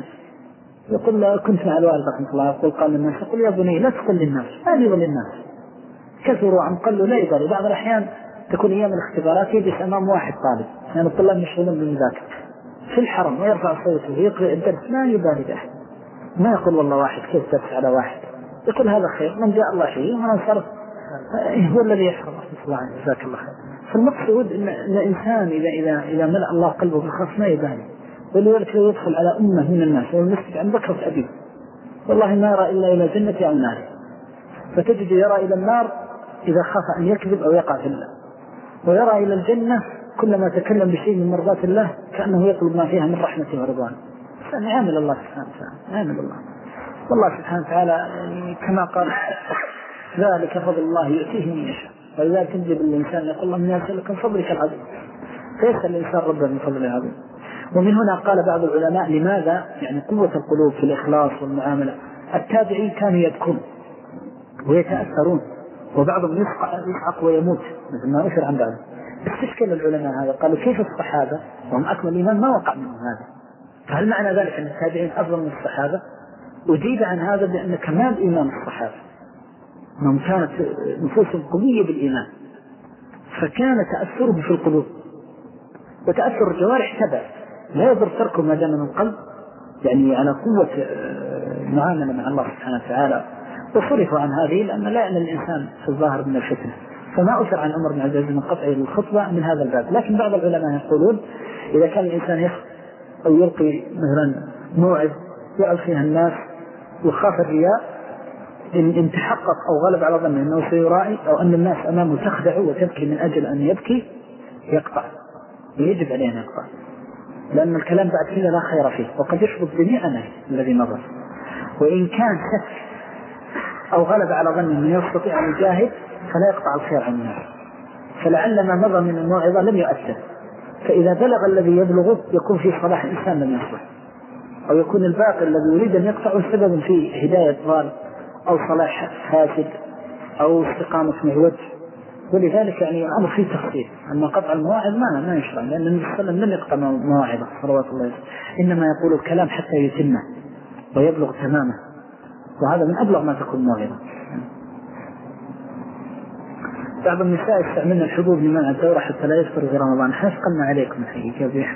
يقول كنت مع الوالد رحمه الله يقول قال للناس، يقول يا بني لا تقل للناس، ما يبالي للناس، كثروا عن قلوا لا يبالي. بعض الأحيان تكون أيام الاختبارات يجلس أمام واحد طالب، يعني الطلاب مشغولون بالمذاكرة في الحرم ويرفع صوته ويقرأ الدرس، ما يبالي بأحد، ما يقول والله واحد كيف درس على واحد، يقول هذا خير، من جاء الله شيء ومن انصرف هو الذي يحرم. رحمة الله عليه جزاك الله خير. فالمقصود إن الإنسان إذا ملأ الله قلبه بالخوف ما يبالي، ولذلك لو يدخل على أمة من الناس والمسجد عن بكرة أبيه والله ما يرى إلا إلى جنة أو نار، فتجد يرى إلى النار إذا خاف أن يكذب أو يقع في الله، ويرى إلى الجنة كلما تكلم بشيء من مرضات الله كأنه يطلب ما فيها من رحمته ورضوانه. فنعامل الله سبحانه وتعالى، نعامل الله، والله سبحانه وتعالى كما قال ذلك فضل الله يؤتيه من يشاء، ولذلك تجد الإنسان يقول الله من يسألك من فضلك العظيم، فيسأل الإنسان ربه من فضل العظيم. ومن هنا قال بعض العلماء لماذا يعني قوة القلوب في الإخلاص والمعاملة. التابعين كانوا يبكون ويتأثرون، وبعضهم يصعق ويموت مثل ما أشر عن بعضهم. استشكل العلماء هذا، قالوا كيف الصحابة وهم أكمل الإيمان ما وقع منهم هذا؟ فهل معنى ذلك أن التابعين أفضل من الصحابة؟ أجيب عن هذا بأن كمال إيمان الصحابة أنهم كانت نفوسهم قوية بالإيمان، فكان تأثرهم في القلوب، وتأثر الجوارح تبع لا يضر تركه ما دام من القلب، يعني على قوة المعاملة مع الله سبحانه وتعالى. وصرفوا عن هذه لأن لا يعلم الإنسان في الظاهر من الفتنة، فما أشر عن عمر بن عبد العزيز من قطعه للخطبة من هذا الباب. لكن بعض العلماء يقولون إذا كان الإنسان يخطب أو يلقي مثلا موعظ يعظ فيها الناس وخاف الرياء، إن تحقق أو غلب على ظنه أنه سيرائي أو أن الناس أمامه تخدع وتبكي من أجل أن يبكي، يقطع، يجب عليه أن يقطع، لأن الكلام بعد كذا لا خير فيه، وقد يشبط جميع الناس الذي مضى. وإن كان شك أو غلب على ظن أنه يستطيع أن يجاهد فلا يقطع الخير عن الناس، فلعل ما مضى من الموعظة لم يؤثر، فإذا بلغ الذي يبلغه يكون في صلاح الإنسان لم يصلح، أو يكون الباقي الذي يريد أن يقطعه سبب في هداية ضال أو صلاح فاسد أو استقامة معوج. ولذلك يعني الأمر فيه تخصيص، أما قطع المواعظ ما يشرع، لأن النبي صلى الله عليه وسلم لم يقطع مواعظه صلوات الله عليه، إنما يقول الكلام حتى يتمه ويبلغ تمامه، وهذا من أبلغ ما تكون موعظة. بعض النساء يستعملن الحبوب لمنع الدورة حتى لا يفطر في رمضان، حسقنا عليكم الحقيقة.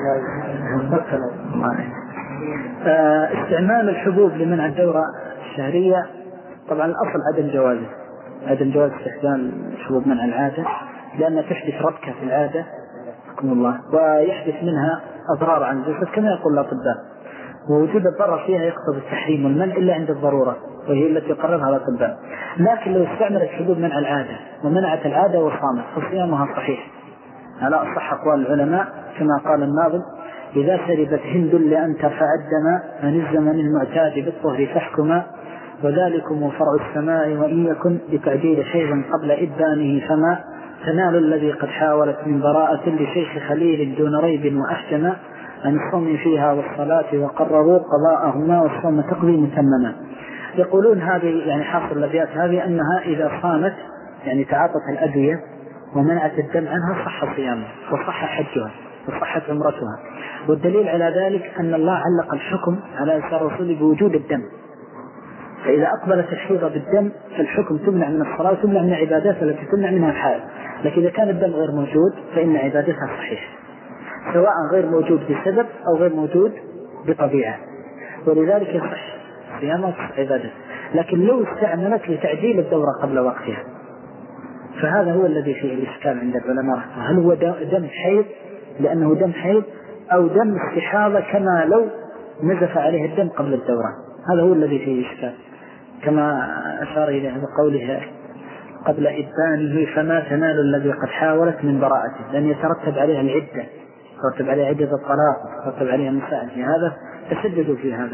استعمال الحبوب لمنع الدورة الشهرية طبعا الأصل عدم جواز استخدام حبوب منع العادة، لأنها تحدث ربكة في العادة حكم الله، ويحدث منها أضرار عن الجسد كما يقول الأطباء، ووجود الضرر فيها يقتضي التحريم والمنع إلا عند الضرورة، وهي التي قررها الأطباء. لكن لو استعملت حبوب منع العادة ومنعت العادة وصامت فصيامها صحيح على أصح أقوال العلماء، كما قال الناظم: إذا شربت هند لأن ترفع الدم عن الزمن المعتاد بالطهر فاحكما، وذلكم فرع السماء وإن يكن بتعديل حيض قبل إبانه فما تنال الذي قد حاولت من براءة لشيخ خليل دون ريب وأحجما عن الصوم فيها والصلاة، وقرروا قضاءهما والصوم تقضي متمما. يقولون هذه يعني حاصل الأبيات هذه أنها إذا صامت يعني تعاطت الأدوية ومنعت الدم عنها صح صيامها وصح حجها وصحت عمرتها. والدليل على ذلك أن الله علق الحكم على لسان رسوله بوجود الدم، فإذا أقبلت الحيضة بالدم فالحكم تمنع من الصلاة وتمنع من عباداتها التي تمنع منها الحائض، لكن إذا كان الدم غير موجود فإن عبادتها صحيحة، سواء غير موجود بسبب أو غير موجود بطبيعة، ولذلك يصح صيامها عبادة. لكن لو استعملت لتعديل الدورة قبل وقتها فهذا هو الذي فيه الإشكال عند العلماء، هل هو دم حيض لأنه دم حيض أو دم استحاضة كما لو نزف عليه الدم قبل الدورة، هذا هو الذي فيه إشكال، كما أشار إليه بقوله قبل إبانه فما تنال الذي قد حاولت من براءته، لأن يترتب عليها العدة، يترتب عليها عدة الطلاق، يترتب عليها مسائل، في هذا تشددوا في هذا.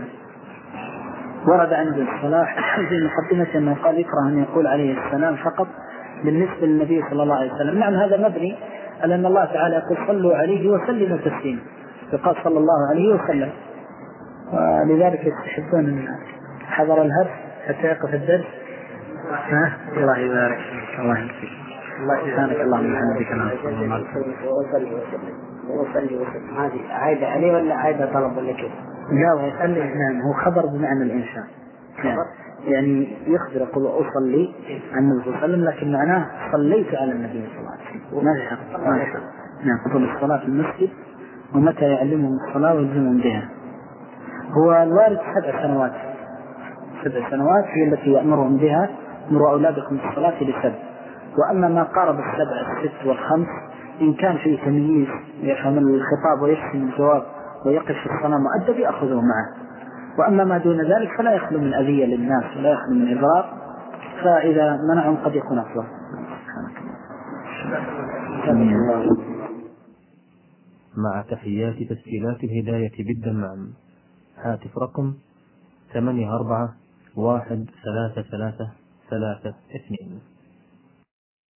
ورد عند الصلاح في مقدمة أنه قال يكره أن يقول عليه السلام فقط بالنسبة للنبي صلى الله عليه وسلم. نعم هذا مبني على أن الله تعالى يقول صلوا عليه وسلموا تسليما، فقال صلى الله عليه وسلم، ولذلك يستحبون أن حضر الهرس حتى يقف الدرس. الله يبارك فيك، الله يبارك الله سبحانك اللهم وبحمدك وصلي وسلم. هذه عايدة عليه ولا عايدة طلب ولا كيف؟ لا ويصلي، نعم هو خبر بمعنى الإنشاء، يعني يخبر يقول أصلي عن النبي صلى الله عليه وسلم، لكن معناه صليت على النبي صلى الله عليه وسلم، ما يحق. نعم فضل الصلاة في المسجد ومتى يعلمهم الصلاة ويلزمهم بها. هو الوارد 7 سنوات، 7 سنوات هي التي يأمرهم بها، أمروا أولادكم بالصلاة ل7. وأما ما قارب 7 6 و5 إن كان فيه تمييز يفهم الخطاب ويفهم الجواب ويقف في الصلاة مؤدب يأخذه معه، وأما ما دون ذلك فلا يخلو من أذية للناس ولا يخلو من إضرار، فإذا منعهم قد يكون أفضل. مع تحيات تسجيلات الهداية بالدمام، هاتف رقم 84 133 332.